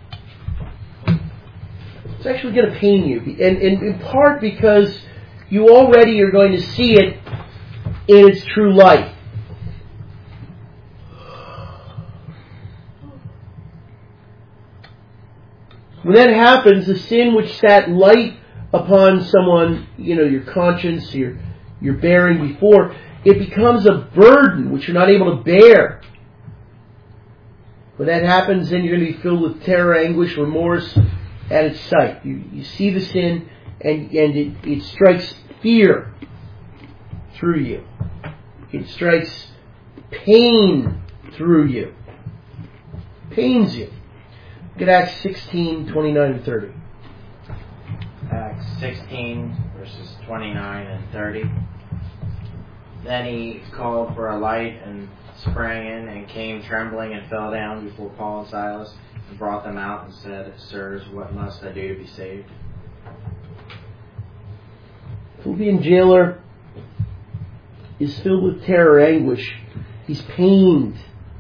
[SPEAKER 1] It's actually going to pain you. And, and in part because you already are going to see it in its true light. When that happens, the sin which sat light upon someone, you know, your conscience, your, your bearing before, it becomes a burden which you're not able to bear. When that happens, then you're going to be filled with terror, anguish, remorse at its sight. You, you see the sin, and, and it, it strikes fear through you. It strikes pain through you. Pains you. Look at Acts sixteen, twenty-nine and thirty.
[SPEAKER 4] Acts sixteen, verses twenty-nine and thirty. Then he called for a light and sprang in and came trembling and fell down before Paul and Silas and brought them out and said, Sirs, what must I do to be saved?
[SPEAKER 1] Philippian jailer is filled with terror, anguish. He's pained.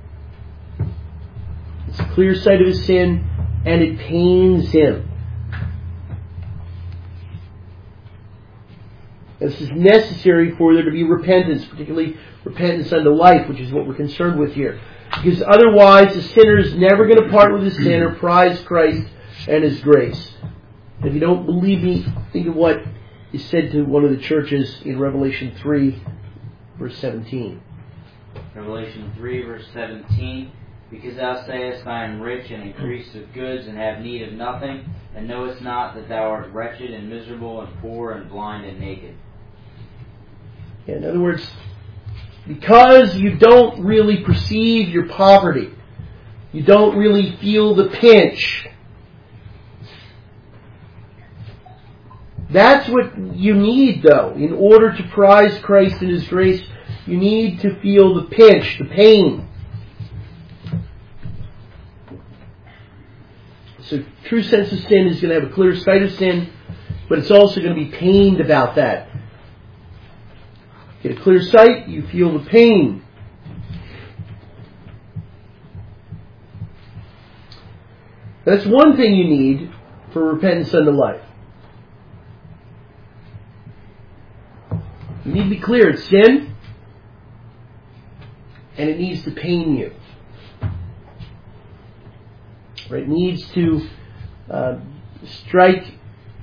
[SPEAKER 1] It's a clear sight of his sin, and it pains him. This is necessary for there to be repentance, particularly repentance unto life, which is what we're concerned with here. Because otherwise, the sinner is never going to part with his sin or prize Christ and His grace. If you don't believe me, think of what is said to one of the churches in Revelation three, verse seventeen.
[SPEAKER 5] Revelation three, verse seventeen. Because thou sayest, I am rich and increased of goods and have need of nothing, and knowest not that thou art wretched and miserable and poor and blind and naked.
[SPEAKER 1] Yeah, in other words, because you don't really perceive your poverty, you don't really feel the pinch. That's what you need, though. In order to prize Christ and His grace, you need to feel the pinch, the pain. So true sense of sin is going to have a clear sight of sin, but it's also going to be pained about that. Get a clear sight, you feel the pain. That's one thing you need for repentance unto life. You need to be clear, it's sin, and it needs to pain you. Right? It needs to uh, strike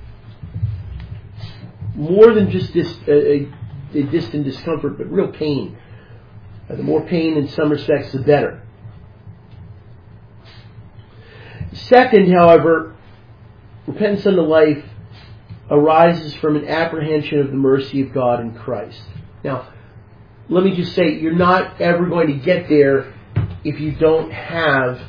[SPEAKER 1] more than just this, uh, a, a distant discomfort, but real pain. Uh, the more pain in some respects, the better. Second, however, repentance unto life arises from an apprehension of the mercy of God in Christ. Now, let me just say, you're not ever going to get there if you don't have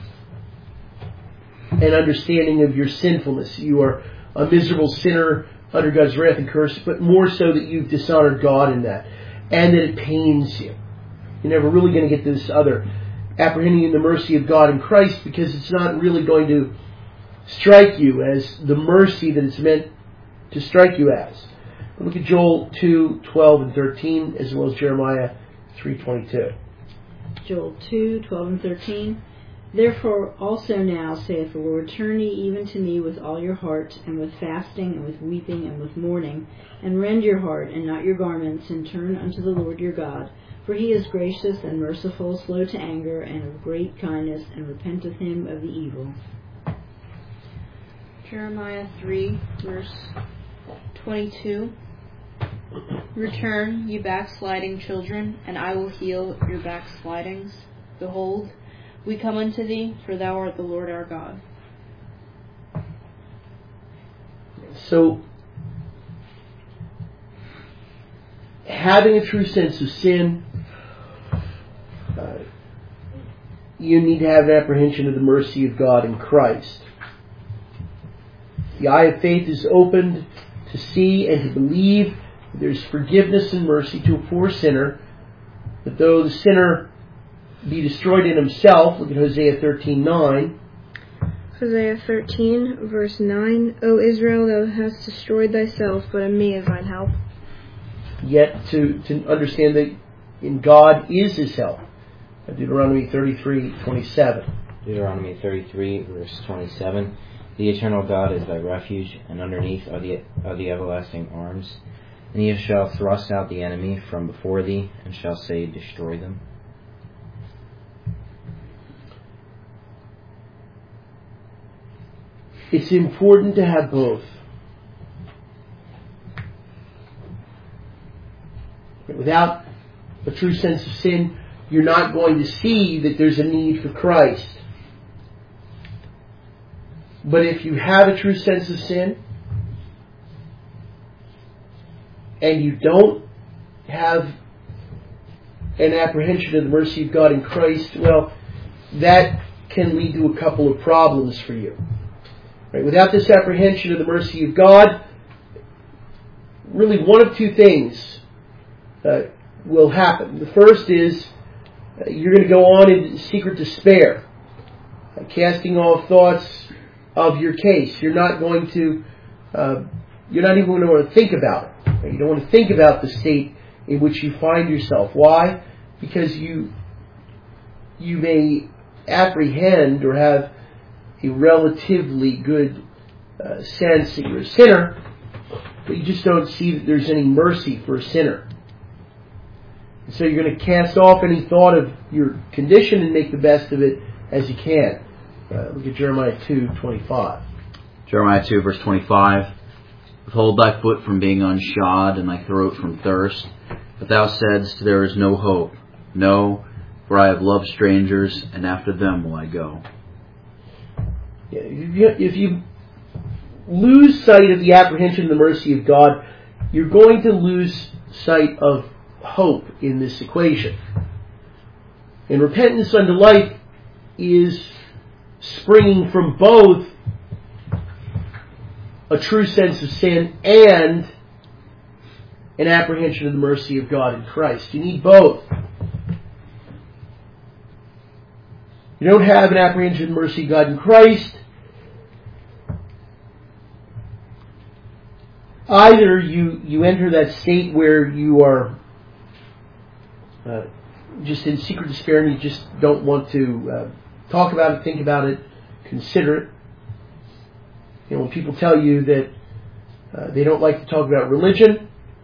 [SPEAKER 1] an understanding of your sinfulness. You are a miserable sinner under God's wrath and curse, but more so that you've dishonored God in that, and that it pains you. You're never really going to get to this other apprehending the mercy of God in Christ, because it's not really going to strike you as the mercy that it's meant to strike you as. Look at Joel two, twelve and thirteen, as well as Jeremiah three, twenty-two.
[SPEAKER 6] Joel two, twelve and thirteen. Therefore also now, saith the Lord, turn ye even to me with all your heart, and with fasting, and with weeping, and with mourning, and rend your heart, and not your garments, and turn unto the Lord your God. For He is gracious and merciful, slow to anger, and of great kindness, and repenteth him of the evil.
[SPEAKER 8] Jeremiah three, verse twenty-two. Return, ye backsliding children, and I will heal your backslidings. Behold, we come unto thee, for thou art the Lord our God.
[SPEAKER 1] So, having a true sense of sin, uh, you need to have an apprehension of the mercy of God in Christ. The eye of faith is opened to see and to believe that there's forgiveness and mercy to a poor sinner, that though the sinner be destroyed in himself, look at Hosea thirteen nine.
[SPEAKER 7] Hosea thirteen, verse nine. O Israel, thou hast destroyed thyself, but in me is thine help.
[SPEAKER 1] Yet to, to understand that in God is His help. Deuteronomy thirty-three twenty-seven.
[SPEAKER 9] Deuteronomy thirty-three, verse twenty-seven. The eternal God is thy refuge, and underneath are the, are the everlasting arms. And He shall thrust out the enemy from before thee, and shall say, destroy them.
[SPEAKER 1] it's important to have both. Without a true sense of sin, you're not going to see that there's a need for Christ. But if you have a true sense of sin, and you don't have an apprehension of the mercy of God in Christ, well, that can lead to a couple of problems for you. Right? Without this apprehension of the mercy of God, really one of two things uh, will happen. The first is uh, you're going to go on in secret despair, uh, casting off thoughts of your case. You're not going to, uh, you're not even going to want to think about it. Right? You don't want to think about the state in which you find yourself. Why? Because you you may apprehend or have a relatively good uh, sense that you're a sinner, but you just don't see that there's any mercy for a sinner. And so you're going to cast off any thought of your condition and make the best of it as you can. Uh, look at Jeremiah two twenty-five.
[SPEAKER 2] Jeremiah two, verse twenty-five. Withhold thy foot from being unshod, and thy throat from thirst. But thou saidst, there is no hope. No, for I have loved strangers, and after them will I go.
[SPEAKER 1] Yeah, if, you, if you lose sight of the apprehension and the mercy of God, you're going to lose sight of hope in this equation. And repentance unto life is springing from both a true sense of sin and an apprehension of the mercy of God in Christ. You need both. You don't have an apprehension of the mercy of God in Christ. Either you, you enter that state where you are uh, just in secret despair and you just don't want to uh, talk about it, think about it, consider it. You know, when people tell you that uh, they don't like to talk about religion,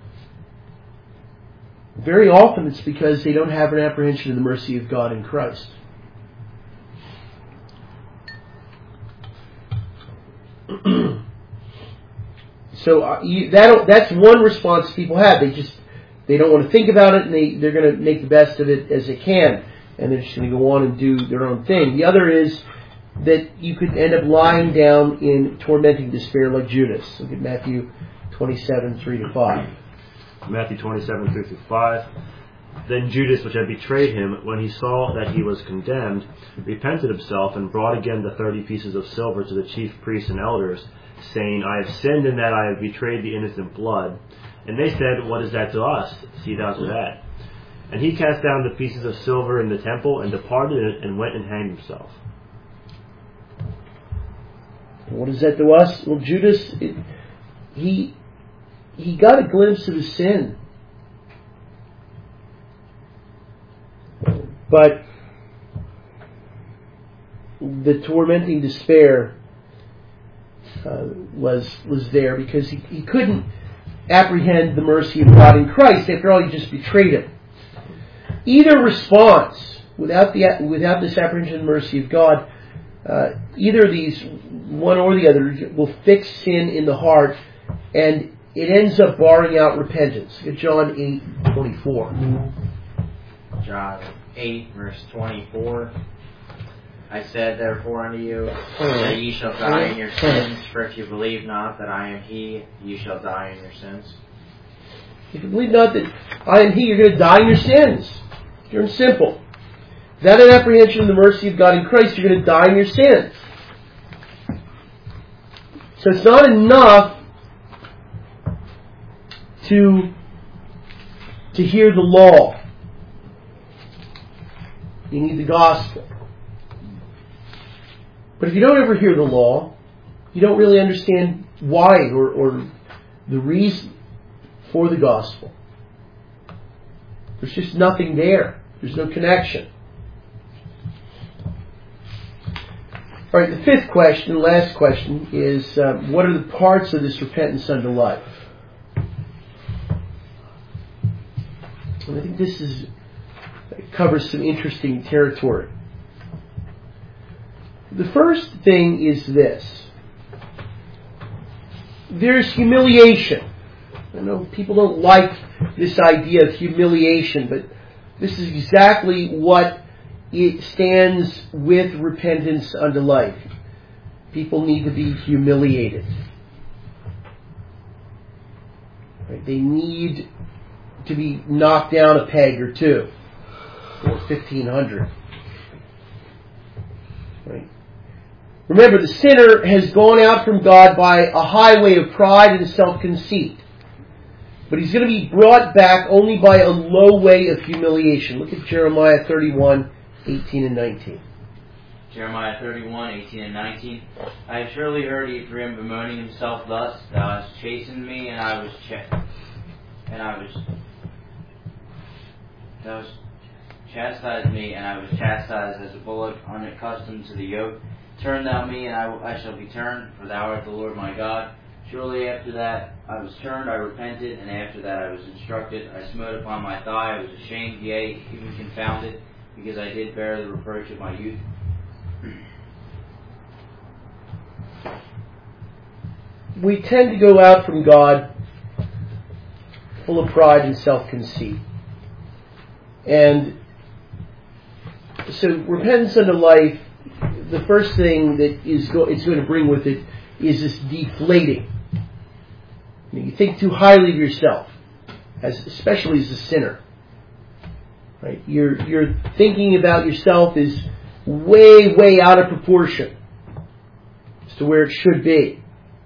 [SPEAKER 1] very often it's because they don't have an apprehension of the mercy of God in Christ. So uh, you, that that's one response people have. They just they don't want to think about it, and they they're going to make the best of it as they can, and they're just going to go on and do their own thing. The other is that you could end up lying down in tormenting despair like Judas. Look at Matthew twenty-seven, three to five.
[SPEAKER 3] Matthew twenty-seven, three through five. Then Judas, which had betrayed him, when he saw that he was condemned, repented himself and brought again the thirty pieces of silver to the chief priests and elders, saying, I have sinned in that I have betrayed the innocent blood. And they said, what is that to us? See thou to that. And he cast down the pieces of silver in the temple and departed and went and hanged himself.
[SPEAKER 1] What is that to us? Well, Judas, it, he he got a glimpse of his sin. But the tormenting despair uh, was was there because he, he couldn't apprehend the mercy of God in Christ. After all, he just betrayed him. Either response, without the without this apprehension of the mercy of God, uh, either of these, one or the other, will fix sin in the heart, and it ends up barring out repentance. Look at John eight twenty-four.
[SPEAKER 4] John eight, verse twenty-four. I said therefore unto you, that ye shall die in your sins, for if you believe not that I am he, you shall die in your sins.
[SPEAKER 1] If you believe not that I am he, you're going to die in your sins. Pure and simple. Without an apprehension of the mercy of God in Christ, you're going to die in your sins. So it's not enough to, to hear the law. You need the gospel. But if you don't ever hear the law, you don't really understand why or, or the reason for the gospel. There's just nothing there. There's no connection. All right, the fifth question, the last question, is uh, what are the parts of this repentance unto life? And I think this is covers some interesting territory. The first thing is this. there's humiliation. I know people don't like this idea of humiliation, but this is exactly what it stands with repentance unto life. People need to be humiliated. Right? They need to be knocked down a peg or two, or fifteen hundred. Right? Remember, the sinner has gone out from God by a highway of pride and self-conceit. But he's going to be brought back only by a low way of humiliation. Look at Jeremiah thirty-one, eighteen and nineteen.
[SPEAKER 5] Jeremiah thirty-one, eighteen and nineteen. I have surely heard Ephraim bemoaning himself thus, Thou hast chastened me, and I was ch- and I was Thou hast chastised me, and I was chastised as a bullock unaccustomed to the yoke. Turn thou me, and I, I shall be turned, for thou art the Lord my God. Surely after that I was turned, I repented, and after that I was instructed. I smote upon my thigh, I was ashamed, yea, even confounded, because I did bear the reproach of my youth.
[SPEAKER 1] We tend to go out from God full of pride and self-conceit. And so repentance unto life, the first thing that is go- it's going to bring with it is this deflating. You think too highly of yourself, as especially as a sinner. Right? You're you're thinking about yourself is way, way out of proportion as to where it should be.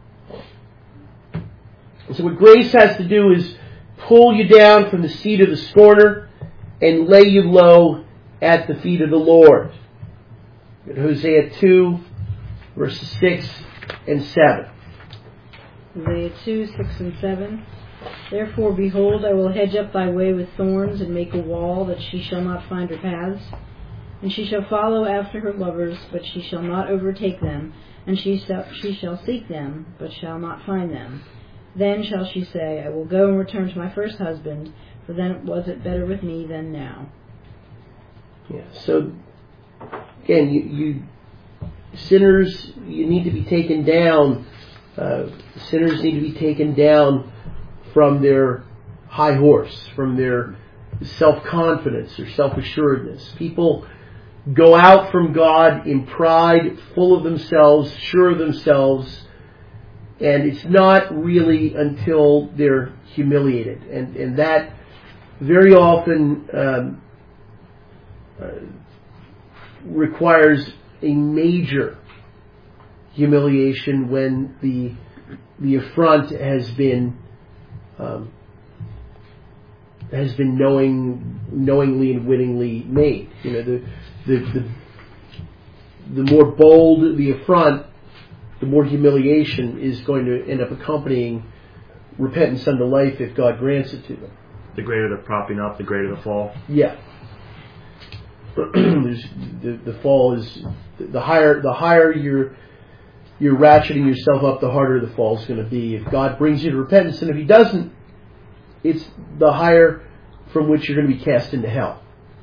[SPEAKER 1] And so what grace has to do is pull you down from the seat of the scorner and lay you low at the feet of the Lord. In Hosea two, verses six and seven.
[SPEAKER 6] Hosea two, six and seven. Therefore, behold, I will hedge up thy way with thorns, and make a wall, that she shall not find her paths. And she shall follow after her lovers, but she shall not overtake them. And she shall, she shall seek them, but shall not find them. Then shall she say, I will go and return to my first husband, for then was it better with me than now.
[SPEAKER 1] Yeah. So again, you, you sinners, you need to be taken down. Uh, sinners need to be taken down from their high horse, from their self-confidence or self-assuredness. People go out from God in pride, full of themselves, sure of themselves, and it's not really until they're humiliated. And, and that very often um, uh, requires a major humiliation when the the affront has been um, has been knowing knowingly and wittingly made. You know, the the the, the more bold the affront, the more humiliation is going to end up accompanying repentance unto life if God grants it to them.
[SPEAKER 3] The greater the propping up, the greater the fall.
[SPEAKER 1] Yeah. the the fall is the higher the higher you're you're ratcheting yourself up, the harder the fall is going to be. If God brings you to repentance, and if He doesn't, it's the higher from which you're going to be cast into hell.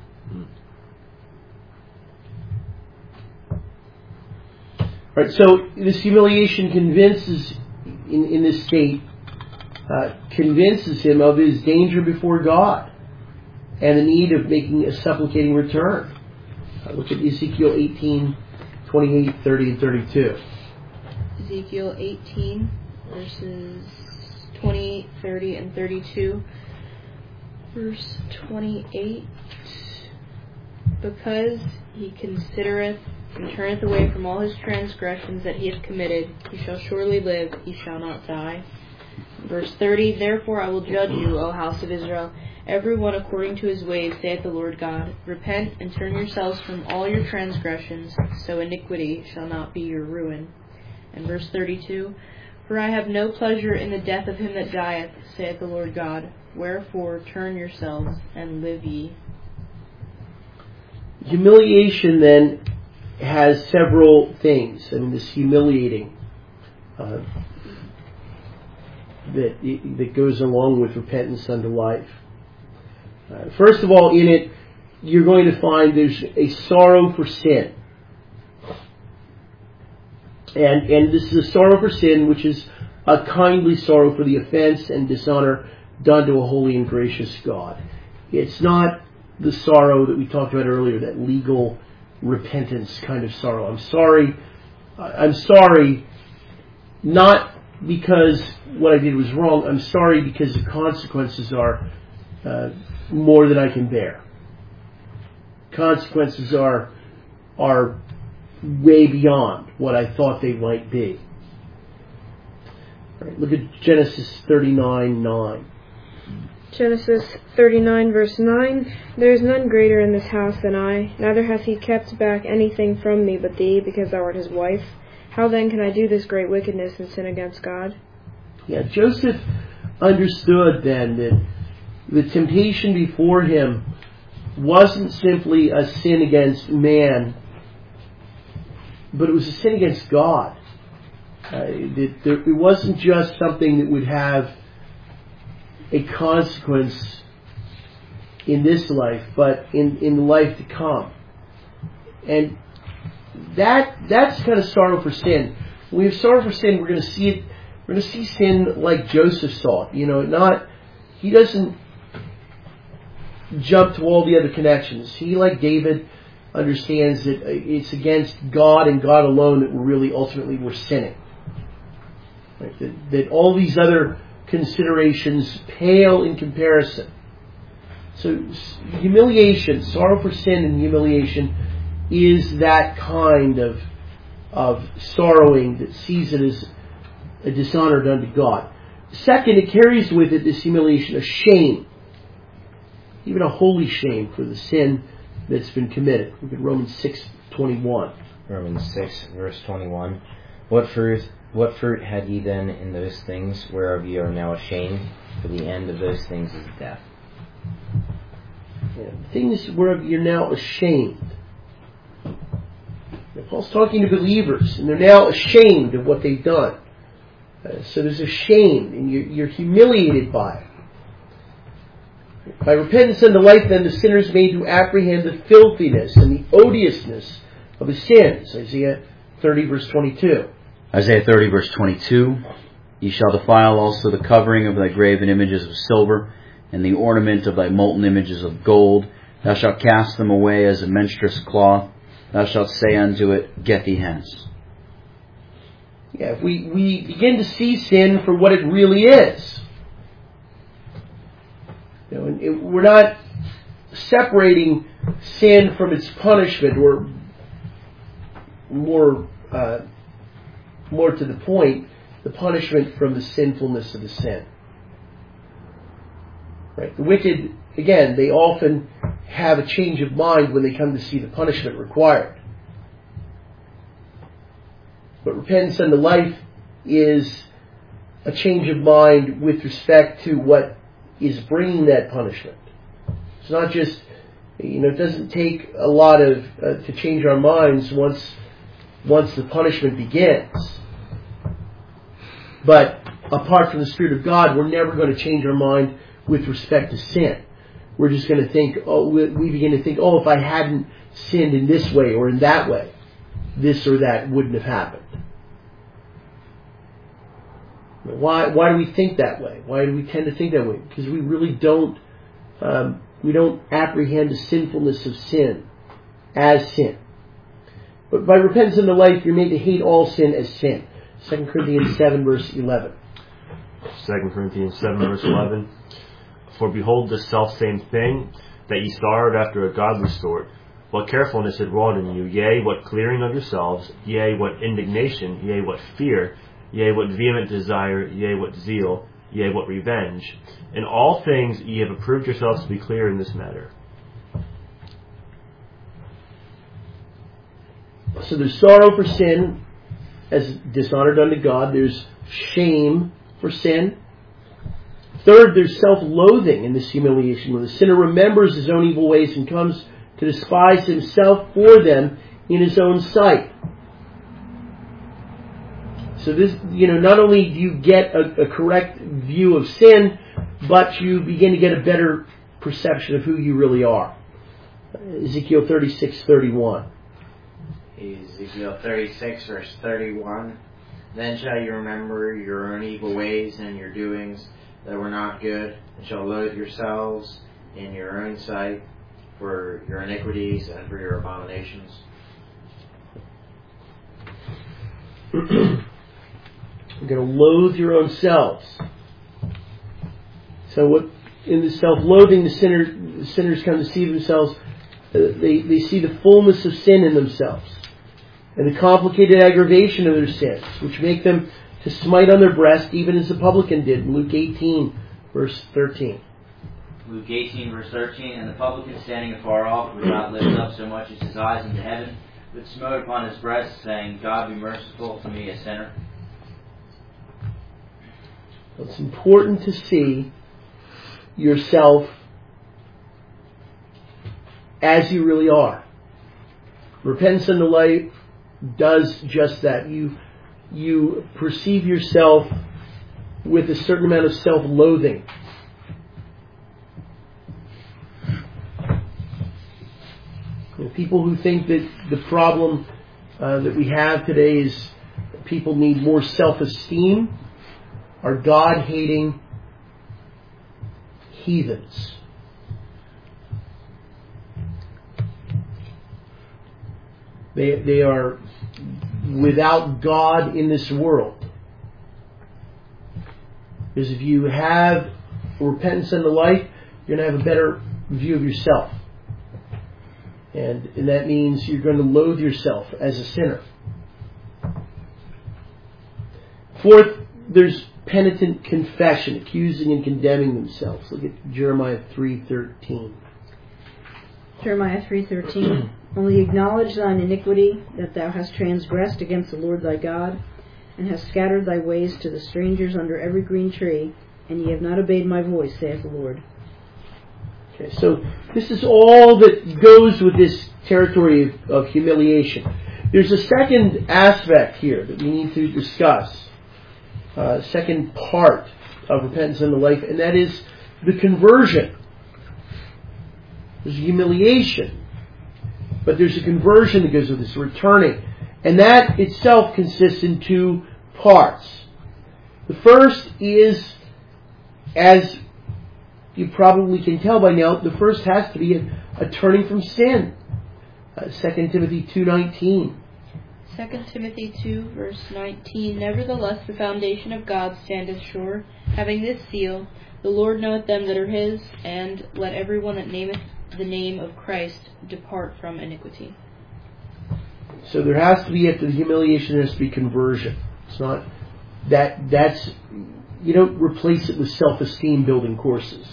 [SPEAKER 1] Right. So this humiliation convinces, in in this state, uh, convinces him of his danger before God and the need of making a supplicating return. Uh, look at Ezekiel eighteen, twenty-eight, thirty, and thirty-two.
[SPEAKER 8] Ezekiel eighteen, verses twenty-eight, thirty, and thirty-two. Verse twenty-eight. Because he considereth and turneth away from all his transgressions that he hath committed, he shall surely live, he shall not die. Verse thirty. Therefore I will judge you, O house of Israel, every one according to his ways, saith the Lord God. Repent and turn yourselves from all your transgressions, so iniquity shall not be your ruin. And verse thirty-two, for I have no pleasure in the death of him that dieth, saith the Lord God. Wherefore turn yourselves and live ye.
[SPEAKER 1] Humiliation then has several things. I mean, this humiliating uh, that that goes along with repentance unto life. Uh, first of all, in it, you're going to find there's a sorrow for sin. And and this is a sorrow for sin which is a kindly sorrow for the offense and dishonor done to a holy and gracious God. It's not the sorrow that we talked about earlier, that legal repentance kind of sorrow. I'm sorry. I'm sorry not because what I did was wrong. I'm sorry because the consequences are uh, more than I can bear. Consequences are are way beyond what I thought they might be. All right, look at Genesis thirty-nine nine.
[SPEAKER 7] Genesis thirty-nine, verse nine. There is none greater in this house than I, neither hath he kept back anything from me but thee, because thou art his wife. How then can I do this great wickedness and sin against God?
[SPEAKER 1] Yeah, Joseph understood then that the temptation before him wasn't simply a sin against man, but it was a sin against God. Uh, that there, it wasn't just something that would have a consequence in this life, but in, in the life to come. And that that's kind of sorrow for sin. When we have sorrow for sin, we're going to see it. We're going to see sin like Joseph saw it. You know, not he doesn't jump to all the other connections. He, like David, understands that it's against God and God alone that we're really ultimately we're sinning. Right? That, that all these other considerations pale in comparison. So humiliation, sorrow for sin and humiliation is that kind of of sorrowing that sees it as a dishonor done to God. Second, it carries with it, this humiliation, a shame. Even a holy shame for the sin that's been committed. Look at Romans six twenty-one.
[SPEAKER 9] Romans six, verse twenty-one. What fruit, what fruit had ye then in those things whereof ye are now ashamed? For the end of those things is death.
[SPEAKER 1] Yeah, things whereof you're now ashamed. Now, Paul's talking to believers, and they're now ashamed of what they've done. Uh, so there's a shame, and you're, you're humiliated by it. By repentance unto life, then the sinner is made to apprehend the filthiness and the odiousness of his sins. Isaiah thirty, verse twenty-two.
[SPEAKER 2] Isaiah thirty, verse twenty-two. Ye shall defile also the covering of thy graven images of silver, and the ornament of thy molten images of gold. Thou shalt cast them away as a menstruous cloth. Thou shalt say unto it, Get thee hence.
[SPEAKER 1] Yeah, if we, we begin to see sin for what it really is. You know, it, we're not separating sin from its punishment, or more, uh, more to the point, the punishment from the sinfulness of the sin. Right? The wicked, again, they often have a change of mind when they come to see the punishment required. But repentance unto life is a change of mind with respect to what is bringing that punishment. It's not just, you know, it doesn't take a lot of uh, to change our minds once once the punishment begins. But apart from the Spirit of God, we're never going to change our mind with respect to sin. We're just going to think, oh, we begin to think, oh, if I hadn't sinned in this way or in that way, this or that wouldn't have happened. Why? Why do we think that way? Why do we tend to think that way? Because we really don't, um, we don't apprehend the sinfulness of sin as sin. But by repentance unto life, you're made to hate all sin as sin. Second Corinthians seven, verse eleven.
[SPEAKER 3] Second Corinthians seven, verse eleven. For behold, this selfsame thing, that ye sorrowed after a godly sort, what carefulness it wrought in you, yea, what clearing of yourselves, yea, what indignation, yea, what fear, yea, what vehement desire, yea, what zeal, yea, what revenge. In all things ye have approved yourselves to be clear in this matter.
[SPEAKER 1] So there's sorrow for sin as dishonored unto God. There's shame for sin. Third, there's self-loathing in this humiliation, when the sinner remembers his own evil ways and comes to despise himself for them in his own sight. So this, you know, not only do you get a, a correct view of sin, but you begin to get a better perception of who you really are. Ezekiel thirty-six thirty-one.
[SPEAKER 4] Ezekiel thirty-six, verse thirty-one. Then shall you remember your own evil ways and your doings that were not good, and shall loathe yourselves in your own sight for your iniquities and for your abominations.
[SPEAKER 1] You're going to loathe your own selves. So what in the self-loathing, the, sinner, the sinners come to see themselves. Uh, they, they see the fullness of sin in themselves and the complicated aggravation of their sins, which make them to smite on their breast, even as the publican did in Luke eighteen, verse thirteen.
[SPEAKER 5] Luke eighteen, verse thirteen, and the publican standing afar off would not lift up so much as his eyes into heaven, but smote upon his breast, saying, God be merciful to me, a sinner.
[SPEAKER 1] It's important to see yourself as you really are. Repentance unto life does just that. You you perceive yourself with a certain amount of self-loathing. You know, people who think that the problem uh, that we have today is people need more self-esteem are God-hating heathens. They, they are without God in this world. Because if you have repentance unto life, you're going to have a better view of yourself. And, and that means you're going to loathe yourself as a sinner. Fourth, there's penitent confession, accusing and condemning themselves. Look at Jeremiah three thirteen.
[SPEAKER 6] Jeremiah three thirteen. Only acknowledge thine iniquity, that thou hast transgressed against the Lord thy God, and hast scattered thy ways to the strangers under every green tree, and ye have not obeyed my voice, saith the Lord.
[SPEAKER 1] Okay, so this is all that goes with this territory of, of humiliation. There's a second aspect here that we need to discuss. Uh, second part of repentance unto life, and that is the conversion. There's humiliation, but there's a conversion that goes with this, returning. And that itself consists in two parts. The first is, as you probably can tell by now, the first has to be a, a turning from sin. Uh, Second Timothy two nineteen.
[SPEAKER 8] Second Timothy two, verse nineteen. Nevertheless, the foundation of God standeth sure, having this seal, the Lord knoweth them that are his, and let every one that nameth the name of Christ depart from iniquity.
[SPEAKER 1] So there has to be, after the humiliation, there has to be conversion. It's not that, that's, you don't replace it with self-esteem building courses.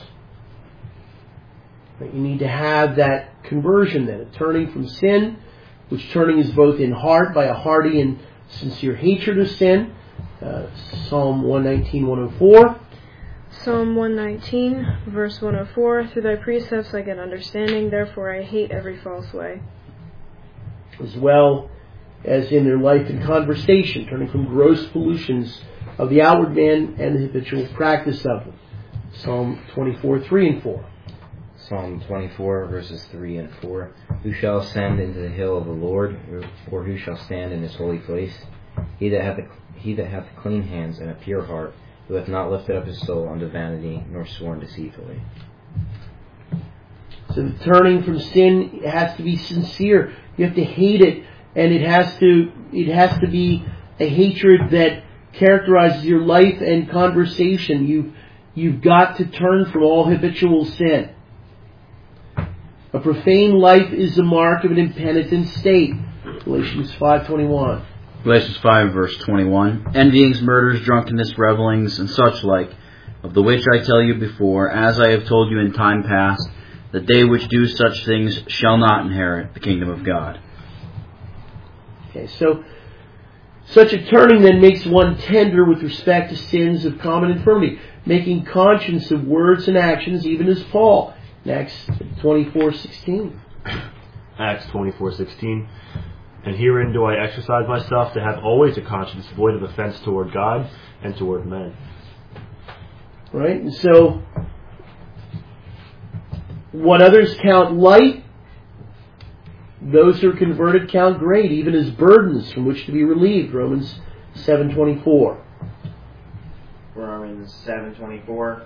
[SPEAKER 1] You need to have that conversion then, a turning from sin, which turning is both in heart by a hearty and sincere hatred of sin. Uh, Psalm one nineteen, one oh four.
[SPEAKER 7] Psalm one nineteen, verse one oh four. Through thy precepts I get understanding, therefore I hate every false way.
[SPEAKER 1] As well as in their life and conversation, turning from gross pollutions of the outward man and the habitual practice of them. Psalm twenty-four, three and four.
[SPEAKER 9] Psalm twenty-four, verses three and four. Who shall ascend into the hill of the Lord, or who shall stand in his holy place? He that hath a, he that hath clean hands and a pure heart, who hath not lifted up his soul unto vanity, nor sworn deceitfully.
[SPEAKER 1] So the turning from sin has to be sincere. You have to hate it, and it has to it has to be a hatred that characterizes your life and conversation. You've you've got to turn from all habitual sin. A profane life is the mark of an impenitent state. Galatians five twenty-one.
[SPEAKER 2] Galatians five, verse twenty-one. Envyings, murders, drunkenness, revellings, and such like, of the which I tell you before, as I have told you in time past, that they which do such things shall not inherit the kingdom of God.
[SPEAKER 1] Okay, so such a turning then makes one tender with respect to sins of common infirmity, making conscience of words and actions, even as Paul. Acts twenty-four sixteen.
[SPEAKER 3] Acts twenty-four sixteen. And herein do I exercise myself to have always a conscience void of offense toward God and toward men.
[SPEAKER 1] Right? And so, what others count light, those who are converted count great, even as burdens from which to be relieved. Romans seven twenty-four.
[SPEAKER 4] Romans seven twenty-four.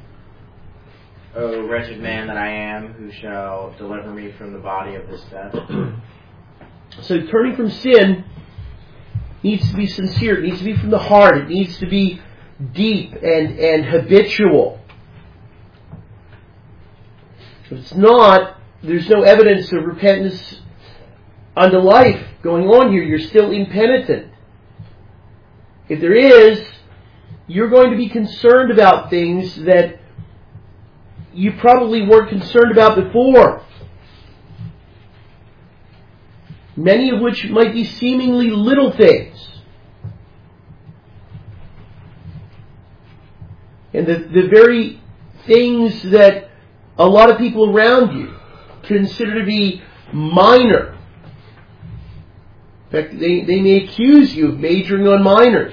[SPEAKER 4] O wretched man that I am, who shall deliver me from the body of this death?
[SPEAKER 1] So turning from sin needs to be sincere. It needs to be from the heart. It needs to be deep and, and habitual. If it's not, there's no evidence of repentance unto life going on here. You're still impenitent. If there is, you're going to be concerned about things that you probably weren't concerned about before. Many of which might be seemingly little things. And the, the very things that a lot of people around you consider to be minor. In fact, they, they may accuse you of majoring on minors.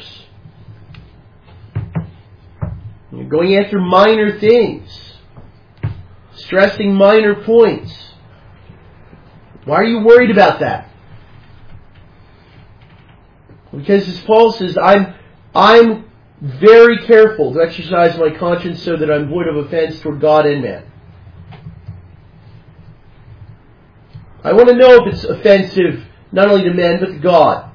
[SPEAKER 1] You're going after minor things. Stressing minor points. Why are you worried about that? Because as Paul says, I'm, I'm very careful to exercise my conscience so that I'm void of offense toward God and man. I want to know if it's offensive not only to men but to God.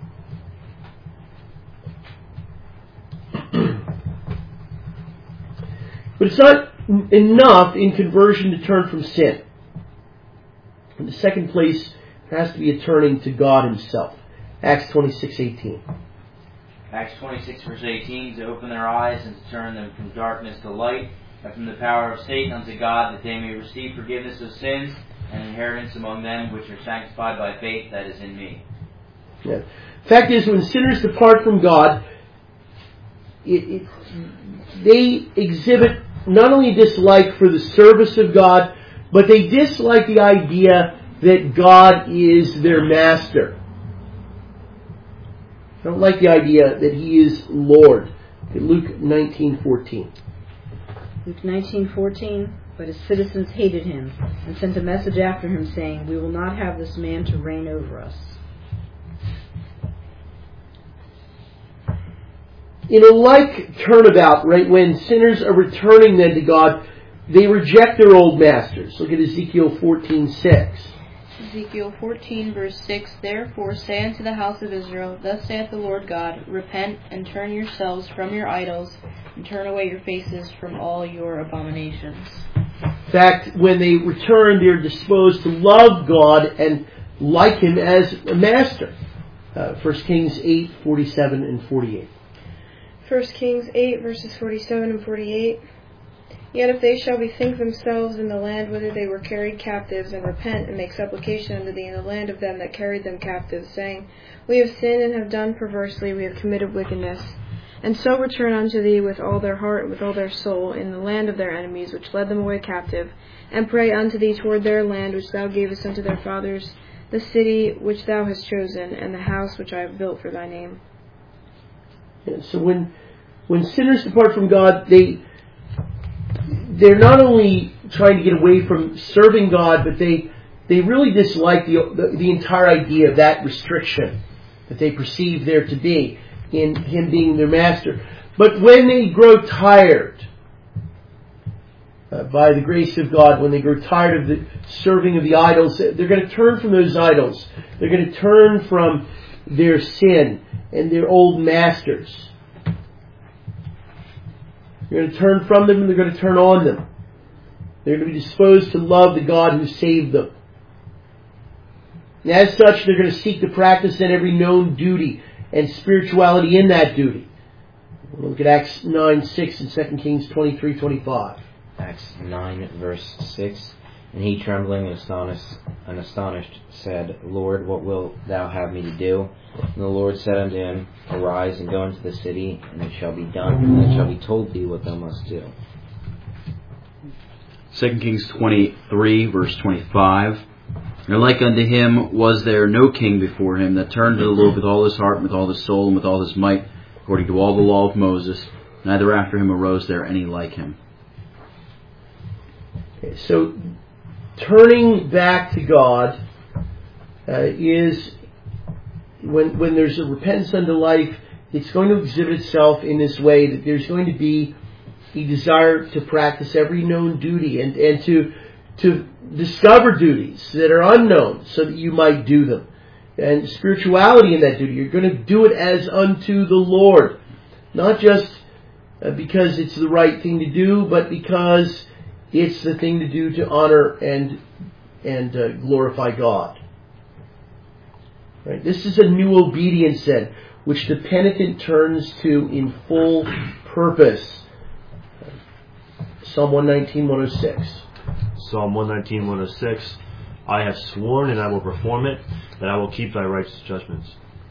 [SPEAKER 1] But it's not enough in conversion to turn from sin. In the second place, there has to be a turning to God Himself. Acts twenty-six eighteen.
[SPEAKER 5] Acts twenty-six verse eighteen, to open their eyes and to turn them from darkness to light, and from the power of Satan unto God, that they may receive forgiveness of sins and inheritance among them which are sanctified by faith that is in me.
[SPEAKER 1] Yeah. Fact is, when sinners depart from God, it, it, they exhibit not only dislike for the service of God, but they dislike the idea that God is their master. I don't like the idea that He is Lord. Luke nineteen fourteen.
[SPEAKER 6] Luke nineteen fourteen. But his citizens hated him and sent a message after him saying, "We will not have this man to reign over us."
[SPEAKER 1] In a like turnabout, right, when sinners are returning then to God, they reject their old masters. Look at Ezekiel fourteen six.
[SPEAKER 8] Ezekiel fourteen verse six, Therefore say unto the house of Israel, Thus saith the Lord God, Repent and turn yourselves from your idols, and turn away your faces from all your abominations.
[SPEAKER 1] In fact, when they return, they're disposed to love God and like Him as a master. Uh, First Kings eight forty-seven and forty-eight.
[SPEAKER 7] First Kings eight verses forty-seven and forty-eight. Yet if they shall bethink themselves in the land whither they were carried captives, and repent and make supplication unto thee in the land of them that carried them captives, saying, We have sinned and have done perversely, we have committed wickedness, and so return unto thee with all their heart and with all their soul in the land of their enemies, which led them away captive, and pray unto thee toward their land which thou gavest unto their fathers, the city which thou hast chosen, and the house which I have built for thy name.
[SPEAKER 1] Yeah, so when when sinners depart from God, they they're not only trying to get away from serving God, but they they really dislike the, the the entire idea of that restriction that they perceive there to be in Him being their master. But when they grow tired, uh, by the grace of God, when they grow tired of the serving of the idols, they're going to turn from those idols. They're going to turn from their sin and their old masters. They're going to turn from them and they're going to turn on them. They're going to be disposed to love the God who saved them. And as such, they're going to seek to practice then every known duty and spirituality in that duty. We'll look at Acts nine six and Second Kings twenty-three twenty-five.
[SPEAKER 9] Acts nine verse six. And he, trembling and astonished, and astonished, said, Lord, what wilt thou have me to do? And the Lord said unto him, Arise and go into the city, and it shall be done, and it shall be told thee what thou must do.
[SPEAKER 2] Second Kings twenty-three verse twenty-five. And like unto him was there no king before him that turned to the Lord with all his heart, and with all his soul, and with all his might, according to all the law of Moses. Neither after him arose there any like him.
[SPEAKER 1] Okay, so turning back to God uh, is when when there's a repentance unto life, it's going to exhibit itself in this way that there's going to be a desire to practice every known duty and, and to to discover duties that are unknown so that you might do them. And spirituality in that duty, you're going to do it as unto the Lord. Not just uh, because it's the right thing to do, but because it's the thing to do to honor and and uh, glorify God. Right? This is a new obedience then, which the penitent turns to in full purpose. Psalm one nineteen, one oh six.
[SPEAKER 3] Psalm one nineteen, one oh six. I have sworn and I will perform it, that I will keep thy righteous judgments.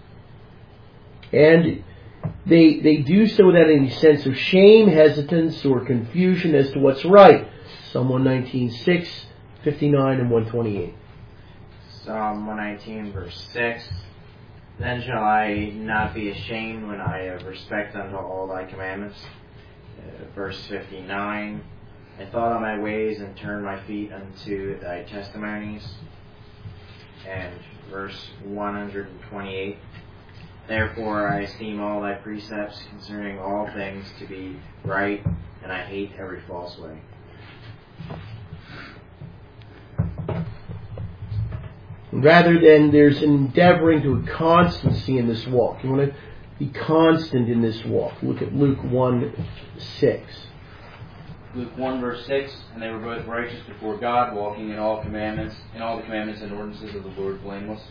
[SPEAKER 1] And they they do so without any sense of shame, hesitance, or confusion as to what's right. Psalm one nineteen, six, fifty-nine, and one twenty-eight.
[SPEAKER 4] Psalm one nineteen, verse six. Then shall I not be ashamed when I have respect unto all thy commandments. Uh, verse fifty-nine. I thought on my ways and turned my feet unto thy testimonies. And verse one twenty-eight. Therefore I esteem all thy precepts concerning all things to be right, and I hate every false way.
[SPEAKER 1] Rather than there's an endeavoring to a constancy in this walk. You want to be constant in this walk. Look at Luke one, six.
[SPEAKER 5] Luke one, verse six, and they were both righteous before God, walking in all commandments, in all the commandments and ordinances of the Lord blameless.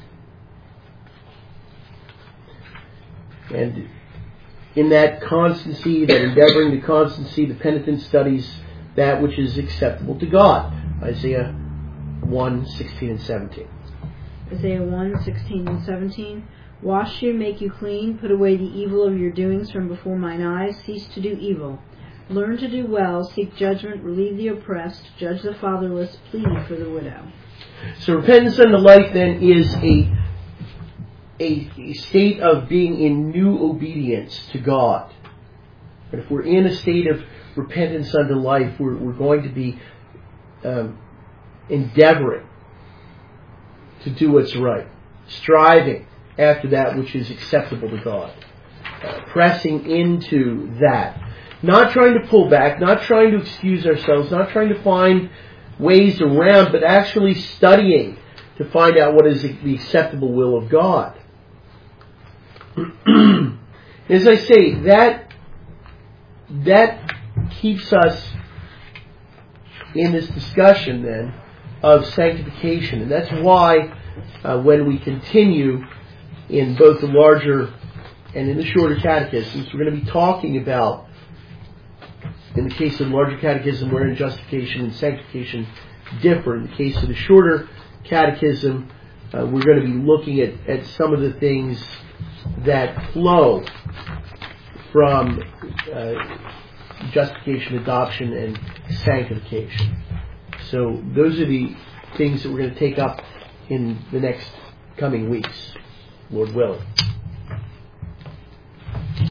[SPEAKER 1] And in that constancy, that endeavoring to constancy, the penitent studies that which is acceptable to God. Isaiah one, sixteen and seventeen.
[SPEAKER 6] Isaiah one, sixteen and seventeen. Wash you, make you clean, put away the evil of your doings from before mine eyes, cease to do evil. Learn to do well, seek judgment, relieve the oppressed, judge the fatherless, plead for the widow.
[SPEAKER 1] So repentance unto life then is a, a, a state of being in new obedience to God. But if we're in a state of repentance unto life, we're, we're going to be um, endeavoring to do what's right, striving after that which is acceptable to God, uh, pressing into that. Not trying to pull back, not trying to excuse ourselves, not trying to find ways around, but actually studying to find out what is the acceptable will of God. As I say, that that keeps us in this discussion then of sanctification. And that's why uh, when we continue in both the larger and in the shorter catechisms, we're going to be talking about, in the case of the larger catechism, wherein justification and sanctification differ. In the case of the shorter catechism, uh, we're going to be looking at, at some of the things that flow from uh, justification, adoption, and sanctification. So those are the things that we're going to take up in the next coming weeks, Lord willing.